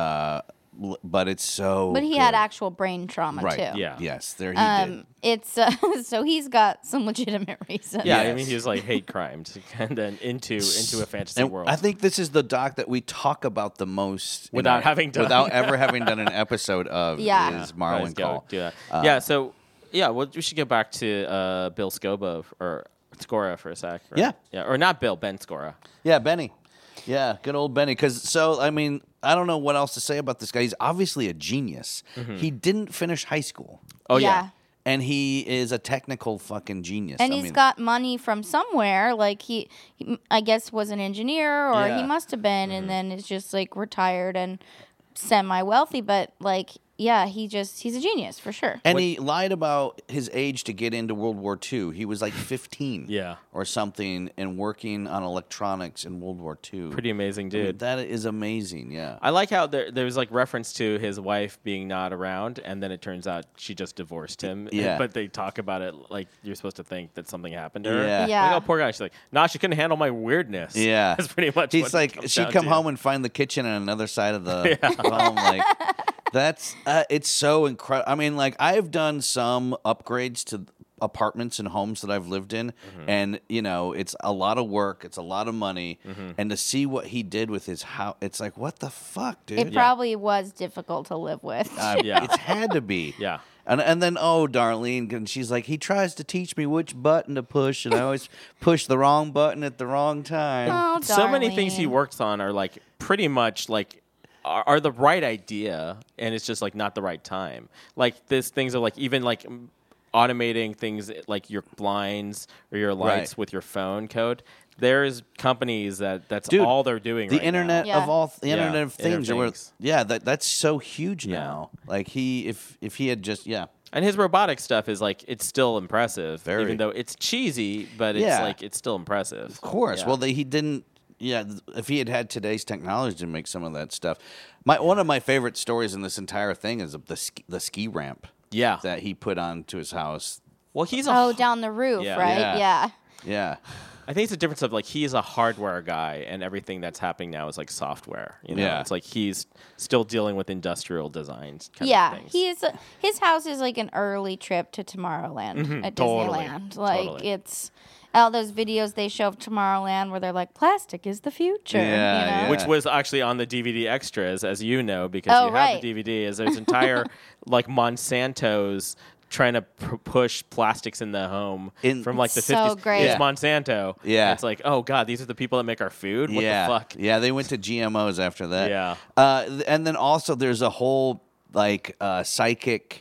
But it's so. But he good. had actual brain trauma right. too. Yeah. Yes, there he did. It's so he's got some legitimate reasons. Yeah, I Yes. mean, he was like hate crimed and then into a fantasy And world. I think this is the doc that we talk about the most Without having done- without ever having done an episode of Yeah. is Marwin Let's go Call. do that. So we should get back to Bill Scoba or Scora for a sec. Right? Yeah. Or not Bill, Ben Scora. Yeah, Benny. Yeah, good old Benny. I mean, I don't know what else to say about this guy. He's obviously a genius. He didn't finish high school. Oh yeah. And he is a technical fucking genius. And he's got money from somewhere. Like he, I guess, was an engineer, or Yeah. he must have been, and then is just like retired and semi-wealthy. But like, yeah, he's a genius for sure. And he lied about his age to get into World War II. He was like 15 Yeah. or something and working on electronics in World War II. Pretty amazing dude. I mean, that is amazing, yeah. I like how there was like reference to his wife being not around, and then it turns out she just divorced him. Yeah. But they talk about it like you're supposed to think that something happened to her. Yeah. Yeah. Like, oh, poor guy. She's like, nah, she couldn't handle my weirdness. Yeah. That's pretty much He's what it like, comes she'd down come to. home and find the kitchen on another side of the home. Like, that's, it's so incredible. I mean, like, I've done some upgrades to apartments and homes that I've lived in, and, you know, it's a lot of work, it's a lot of money, and to see what he did with his house, it's like, what the fuck, dude? It probably was difficult to live with. Yeah. It's had to be. Yeah. And then, Darlene, and she's like, he tries to teach me which button to push, and I always push the wrong button at the wrong time. Oh, So many things he darling. works on are like pretty much like are the right idea, and it's just like not the right time. Like these things are like even like automating things like your blinds or your lights Right. with your phone code. There's companies that's Dude, all they're doing. The right internet now. of all, the Yeah, internet of things. Internet of Or Things. yeah, that's so huge now. Like if he had just And his robotic stuff is like it's still impressive, Very. even though it's cheesy, but it's Yeah. like it's still impressive. Of course. Yeah. Well, he didn't. Yeah, if he had today's technology to make some of that stuff. One of my favorite stories in this entire thing is the ski ramp. Yeah. That he put onto his house. Well, he's down the roof, Yeah. right? Yeah. Yeah. Yeah. I think it's a difference of like he's a hardware guy, and everything that's happening now is like software. You know, Yeah. it's like he's still dealing with industrial designs. Kind Yeah, of things. his house is like an early trip to Tomorrowland at Totally. Disneyland. Like Totally. it's all those videos they show of Tomorrowland where they're like, plastic is the future. Yeah, you know? yeah. Which was actually on the DVD extras, as you know, because Oh, you right. have the DVD. Is there's entire like Monsanto's trying to push plastics in the home from like the So 50s. great. It's Yeah. Monsanto. Yeah. It's like, oh god, these are the people that make our food. What yeah. the fuck? Yeah, they went to GMOs after that. Yeah. And then also there's a whole like psychic.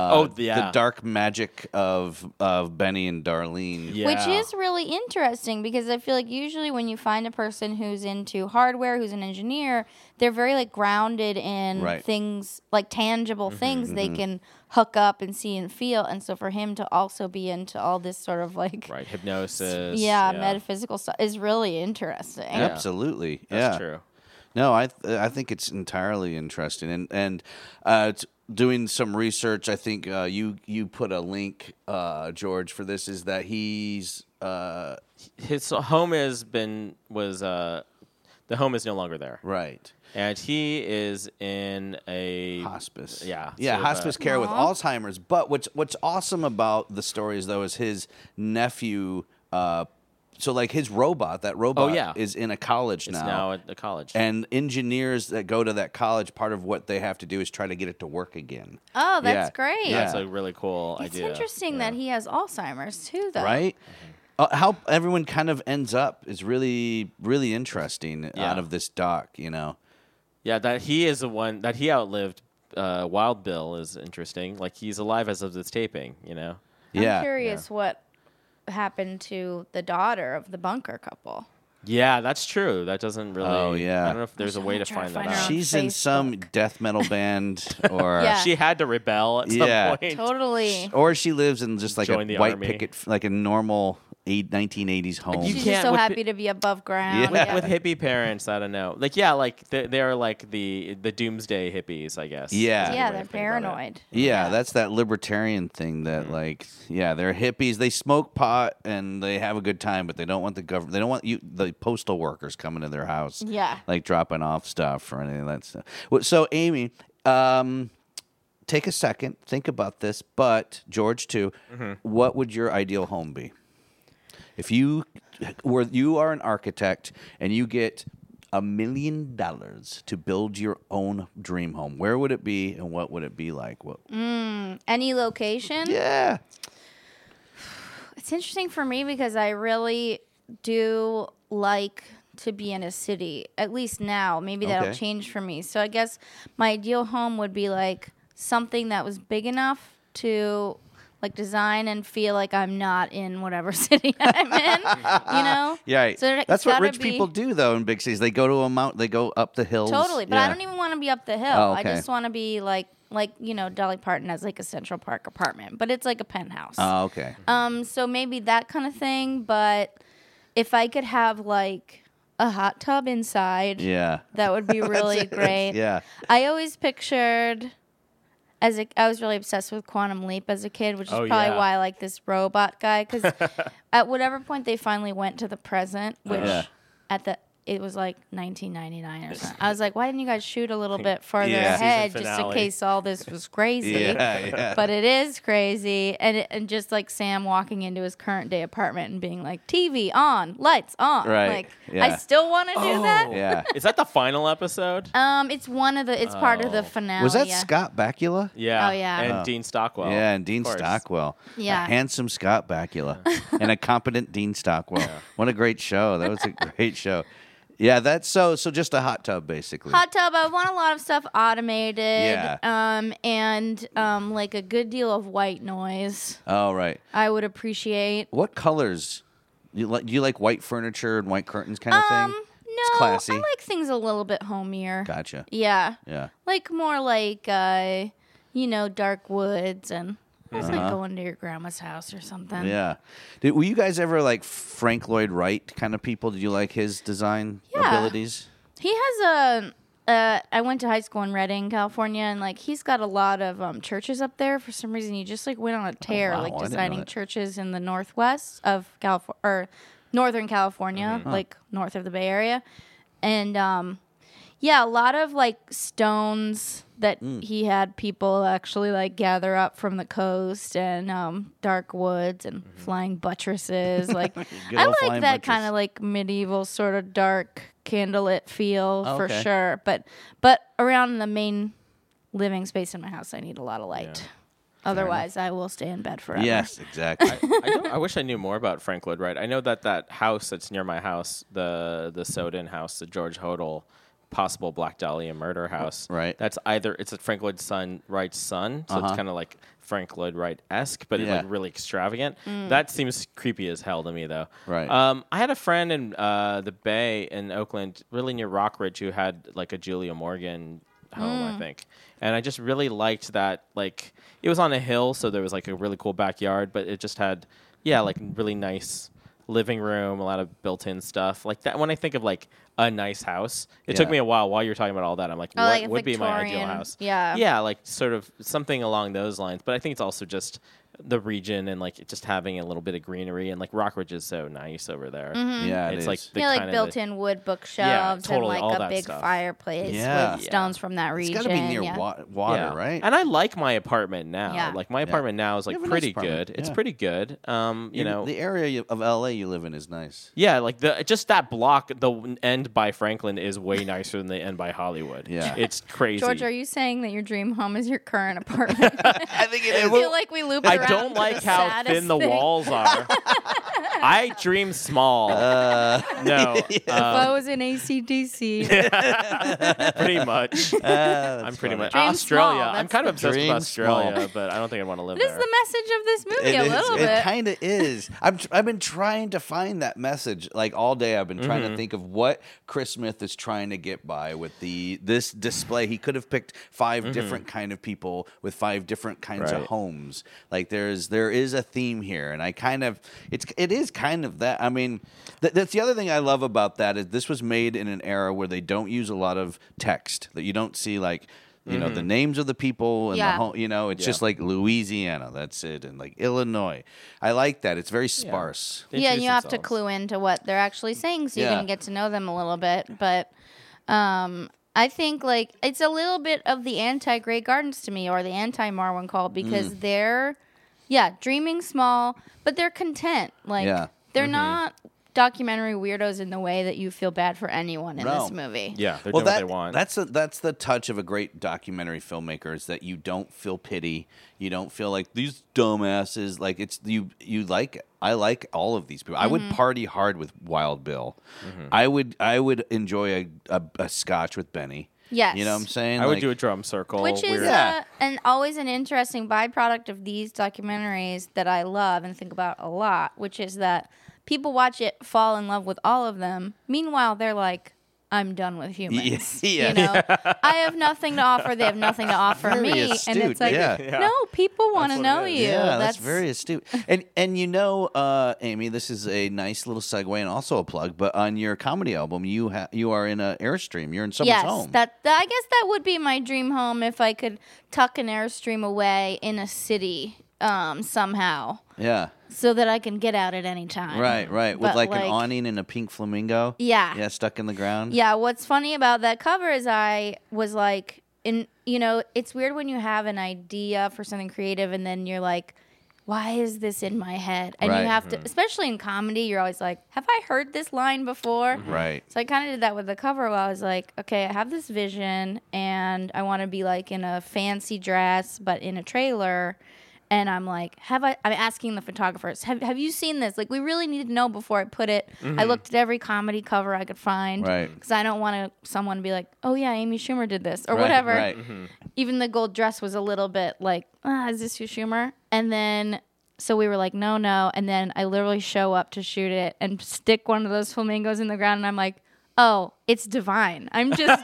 The dark magic of Benny and Darlene. Yeah. Which is really interesting because I feel like usually when you find a person who's into hardware, who's an engineer, they're very like grounded in Right. things like tangible things they can hook up and see and feel. And so for him to also be into all this sort of like right hypnosis. yeah, metaphysical stuff is really interesting. Absolutely. That's yeah. true. No, I think it's entirely interesting, and doing some research. I think you put a link, George, for this. Is that he's His home the home is no longer there. right? And he is in a Hospice. Yeah. Yeah, sort of hospice care with Alzheimer's. But what's awesome about the stories though is his nephew. So like his robot, that robot yeah. is in a college It's now. now at the college. And engineers that go to that college, part of what they have to do is try to get it to work again. Oh, that's Yeah. great. Yeah. That's a really cool It's idea. interesting that he has Alzheimer's too, though. Right? How everyone kind of ends up is really, really interesting Yeah. out of this doc, you know? Yeah, that he is the one that he outlived. Wild Bill is interesting. Like he's alive as of this taping. You know. I'm Yeah. curious what happened to the daughter of the bunker couple. Yeah, that's true. That doesn't really. Oh, yeah. I don't know if there's a way to trying to find that find her out. on She's in some death metal band, or Yeah. She had to rebel at Yeah. some point. Totally. or she lives in just like Join a the white army. picket, like a normal 1980s home. You She's can't just so with happy the- to be above ground. Yeah. With hippie parents, I don't know. Like, yeah, like they're like the doomsday hippies, I guess. Yeah. is a good Yeah, way they're to think about it. paranoid. Yeah, that's that libertarian thing that like, yeah, they're hippies. They smoke pot and they have a good time, but they don't want the government. They don't want the postal workers coming to their house. Yeah. like dropping off stuff or anything like that stuff. Well, so Amy, take a second, think about this. But George too, what would your ideal home be? If you are an architect and you get $1 million to build your own dream home, where would it be and what would it be like? What? Any location? Yeah. It's interesting for me because I really do like to be in a city, at least now. Maybe that'll Okay. change for me. So I guess my ideal home would be like something that was big enough to like design and feel like I'm not in whatever city I'm in, you know? Yeah, right. So it's That's what gotta rich be- people do, though, in big cities. They go to a mountain, they go up the hills. Totally, but I don't even want to be up the hill. Oh, I okay. just want to be like you know, Dolly Parton has like a Central Park apartment, but it's like a penthouse. Oh, okay. So maybe that kind of thing. But if I could have like a hot tub inside, Yeah. that would be really great. Yeah. I always pictured I was really obsessed with Quantum Leap as a kid, which is Oh, probably yeah. why I like this robot guy. Because at whatever point they finally went to the present, which Yeah. it was like 1999 or something. I was like, why didn't you guys shoot a little bit further Yeah. ahead Season just in finale. case all this was crazy? Yeah. But it is crazy. And just like Sam walking into his current day apartment and being like, TV on, lights on. Right. Like, Yeah. I still want to do that. Yeah. Is that the final episode? It's part of the finale. Was that yeah. Scott Bakula? Yeah. Oh, yeah. And Oh. Dean Stockwell. Yeah, and Dean of course. Stockwell. Yeah. A handsome Scott Bakula. And a competent Dean Stockwell. What a great show. That was a great show. Yeah, that's so just a hot tub, basically. Hot tub. I want a lot of stuff automated. Yeah. And like a good deal of white noise. Oh, right. I would appreciate. What colors? Do you like white furniture and white curtains kind of thing? No, It's classy. I like things a little bit homier. Gotcha. Yeah. Yeah. Like more like dark woods and it's like going to your grandma's house or something. Yeah. Were you guys ever like Frank Lloyd Wright kind of people? Did you like his design abilities? He has I went to high school in Redding, California, and like he's got a lot of churches up there. For some reason, he just like went on a tear, wow, like I didn't know designing that. churches in the northwest of California or Northern California, like north of the Bay Area, and yeah, a lot of like stones that he had people actually like gather up from the coast and dark woods and flying buttresses. Like Good I old like flying that buttress. kind of like medieval sort of dark candlelit feel for Okay. sure. But around the main living space in my house, I need a lot of light. Otherwise, I will stay in bed forever. Yes, exactly. I wish I knew more about Frank Lloyd Wright. I know that house that's near my house, the Soden house, the George Hodel possible Black Dahlia murder house. Right. That's it's a Frank Lloyd Wright's son, so it's kind of like Frank Lloyd Wright-esque, but Yeah. like really extravagant. That seems creepy as hell to me, though. Right. I had a friend in the Bay in Oakland, really near Rockridge, who had like a Julia Morgan home, I think. And I just really liked that. Like, it was on a hill, so there was like a really cool backyard, but it just had, like really nice living room, a lot of built-in stuff like that. When I think of like a nice house, it took Yeah. me a while. While you're talking about all that, I'm like, Oh, what like a would be my ideal Victorian, house? yeah. Like sort of something along those lines. But I think it's also just the region and like just having a little bit of greenery, and like Rockridge is so nice over there. Yeah, it it's is. like the Yeah, like kinda built-in wood bookshelves totally, and all like a that big stuff. fireplace Yeah. with stones from that It's region. got to be near yeah. water, right? And I like my apartment now. Yeah. Like my apartment now is like have a nice pretty apartment. good. It's Yeah. pretty good. You know, the area of LA you live in is nice. yeah, like just that block, the end by Franklin is way nicer than the end by Hollywood. Yeah. It's crazy. George, are you saying that your dream home is your current apartment? I think it I feel like we loop I around don't to like the how saddest thin the thing. walls are. I dream small. No. If I was in ACDC. Pretty much. I'm pretty much. Dream Australia. small, I'm kind of obsessed with Dream Australia, small. but I don't think I'd want to live What is there. the message of this movie? A little bit. It kind of is. I've been trying to find that message like all day. I've been trying to think of what Chris Smith is trying to get by with this display. He could have picked 5 different kind of people with 5 different kinds of homes. Like there is a theme here, and it is kind of that. I mean, that's the other thing I love about that is this was made in an era where they don't use a lot of text. That you don't see like. You know, the names of the people and the home, it's just like Louisiana, that's it, and like Illinois. I like that. It's very sparse. Yeah, you have to clue into what they're actually saying so you can get to know them a little bit. But I think like it's a little bit of the anti-Grey Gardens to me, or the anti-Marwen Call, because they're dreaming small, but they're content. Like they're not documentary weirdos in the way that you feel bad for anyone in this movie. Yeah, they're doing what they want. That's the touch of a great documentary filmmaker, is that you don't feel pity. You don't feel like these dumbasses. Like it's you like it. I like all of these people. I would party hard with Wild Bill. I would enjoy a scotch with Benny. Yes. You know what I'm saying? I would do a drum circle. Which is and always an interesting byproduct of these documentaries that I love and think about a lot, which is that people watch it, fall in love with all of them. Meanwhile, they're like, I'm done with humans. You know, I have nothing to offer. They have nothing to offer Very me. astute, And it's like, no, people want to know you. Yeah, that's very astute. And Amy, this is a nice little segue and also a plug. But on your comedy album, you are in an Airstream. You're in someone's home. I guess that would be my dream home if I could tuck an Airstream away in a city somehow. Yeah. So that I can get out at any time. Right. With But, like an awning and a pink flamingo. Yeah. Yeah, stuck in the ground. Yeah, what's funny about that cover is I was like, it's weird when you have an idea for something creative and then you're like, why is this in my head? And you have to, especially in comedy, you're always like, have I heard this line before? Right. So I kind of did that with the cover where I was like, okay, I have this vision and I want to be like in a fancy dress but in a trailer. And I'm like, I'm asking the photographers, have you seen this? Like, we really need to know before I put it. I looked at every comedy cover I could find. Right. Because I don't want someone to be like, oh, yeah, Amy Schumer did this or whatever. Right. Even the gold dress was a little bit like, is this your Schumer? And then, so we were like, no. And then I literally show up to shoot it and stick one of those flamingos in the ground. And I'm like, oh, it's divine. I'm just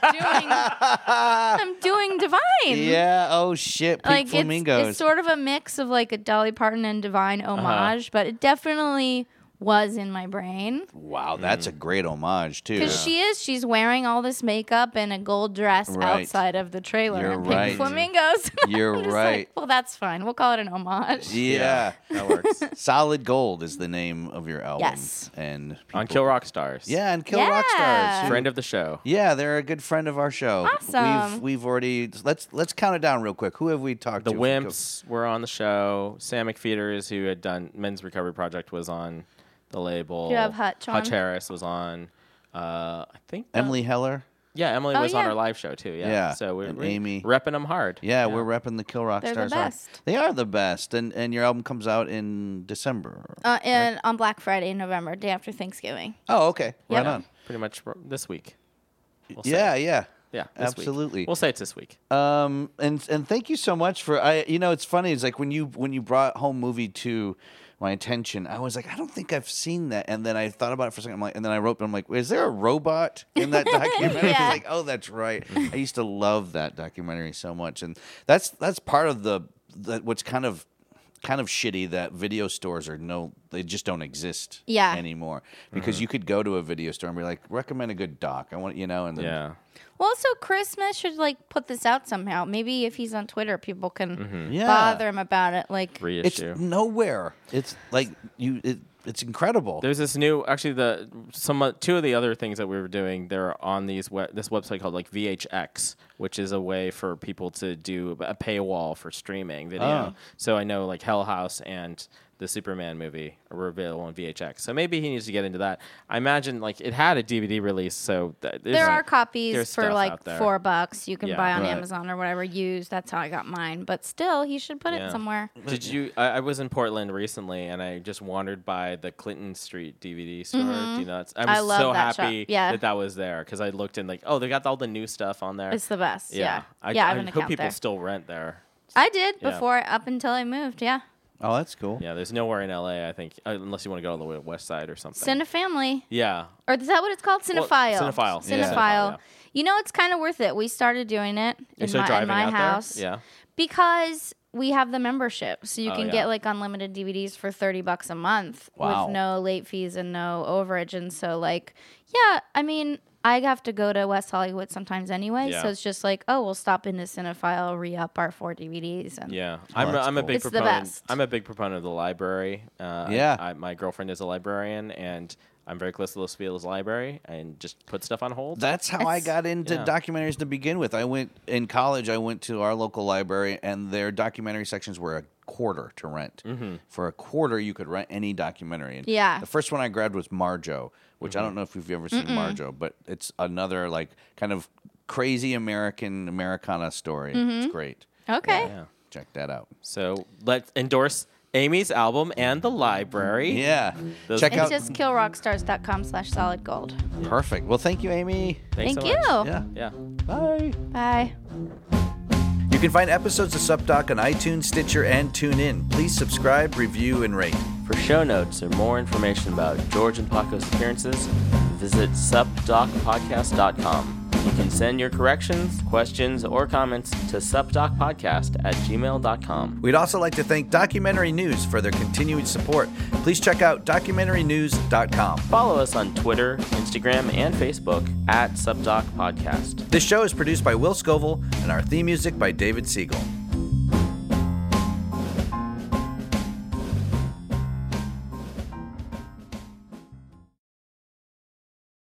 doing divine. Yeah. Oh shit. Pink Like flamingos. it's sort of a mix of like a Dolly Parton and Divine homage, but it definitely was in my brain. Wow, that's a great homage too. Because she's wearing all this makeup and a gold dress outside of the trailer. You're and pink right. flamingos. You're I'm just right. Like, well, that's fine. We'll call it an homage. Yeah, that works. Solid Gold is the name of your album. Yes. And On Kill Rock Stars. Yeah, and Kill Rock Stars. Friend of the show. Yeah, they're a good friend of our show. Awesome. We've already let's count it down real quick. Who have we talked The to? Wimps were on the show. Sam McFeeters, who had done Men's Recovery Project, was on the label. You have Hutch on? Hutch Harris was on. I think Emily Heller. Yeah, Emily Oh, was on yeah. our live show too. Yeah. Yeah, So we're and Amy. repping them hard. Yeah, we're repping the Kill Rock They're the Stars. hard. best. They are the best. And your album comes out in December. And on Black Friday in November, day after Thanksgiving. Oh, okay. Yep. Right on. Pretty much this week. We'll say. Yeah. Yeah. This Absolutely. Week. We'll say it's this week. And thank you so much for it's funny, it's like when you brought Home Movie to my attention, I was like, I don't think I've seen that. And then I thought about it for a second. I'm like, and then I wrote, I'm like, is there a robot in that documentary? Yeah. I was like, oh, that's right. I used to love that documentary so much. And that's part of what's kind of shitty that video stores they just don't exist anymore. Because you could go to a video store and be like, recommend a good doc. I want, and then Well, also Christmas should like put this out somehow. Maybe if he's on Twitter, people can Yeah. bother him about it. Like Reissue. it's nowhere. It's like it's incredible. There's this new, actually, two of the other things that we were doing, they're on this website called like VHX, which is a way for people to do a paywall for streaming video. Oh. So I know like Hell House and the Superman movie, were available on VHX. So maybe he needs to get into that. I imagine like it had a DVD release, so there are copies there's for stuff like out there. $4 you can buy on Right. Amazon or whatever used. That's how I got mine. But still, he should put it somewhere. Did you? I was in Portland recently, and I just wandered by the Clinton Street DVD store. Do you know? I was love so that happy shop. Yeah. that was there because I looked and like, oh, they got all the new stuff on there. It's the best. Yeah. I, I have I an hope account people there. still rent there. I did Yeah. before, up until I moved. Yeah. Oh, that's cool. Yeah, there's nowhere in LA, I think, unless you want to go all the way to West Side or something. Cinefamily. Yeah. Or is that what it's called? Cinephile. Well, Cinephile. Cinephile. Yeah. Cinephile, yeah. You know, it's kind of worth it. We started doing it in driving my out house. there? Yeah. Because we have the membership. So you Oh, can yeah. get like unlimited DVDs for $30 a month Wow. with no late fees and no overage. And so like, yeah, I mean, I have to go to West Hollywood sometimes anyway. Yeah. So it's just like, oh, we'll stop into Cinephile, re-up our 4 DVDs. And Yeah, that's I'm a cool. big It's the proponent. best. I'm a big proponent of the library. Yeah. my girlfriend is a librarian, and I'm very close to Los Feliz Library, and just put stuff on hold. That's how I It's- got into Yeah. documentaries to begin with. I went in college. I went to our local library, and their documentary sections were a quarter to rent. For a quarter, you could rent any documentary. And Yeah. The first one I grabbed was Marjo, which I don't know if you've ever seen Marjo, but it's another like kind of crazy Americana story. It's great. okay. Yeah. Check that out. So let's endorse Amy's album and the library. Yeah. Those- Check It's out. just killrockstars.com/solidgold. Perfect. Well, thank you, Amy. Thanks Thank so you. much. Yeah. Yeah. Bye. Bye. You can find episodes of SupDoc on iTunes, Stitcher, and TuneIn. Please subscribe, review, and rate. For show notes or more information about George and Paco's appearances, visit supdocpodcast.com. You can send your corrections, questions, or comments to supdocpodcast@gmail.com. We'd also like to thank Documentary News for their continued support. Please check out documentarynews.com. Follow us on Twitter, Instagram, and Facebook @SupDocPodcast. This show is produced by Will Scoville, and our theme music by David Siegel.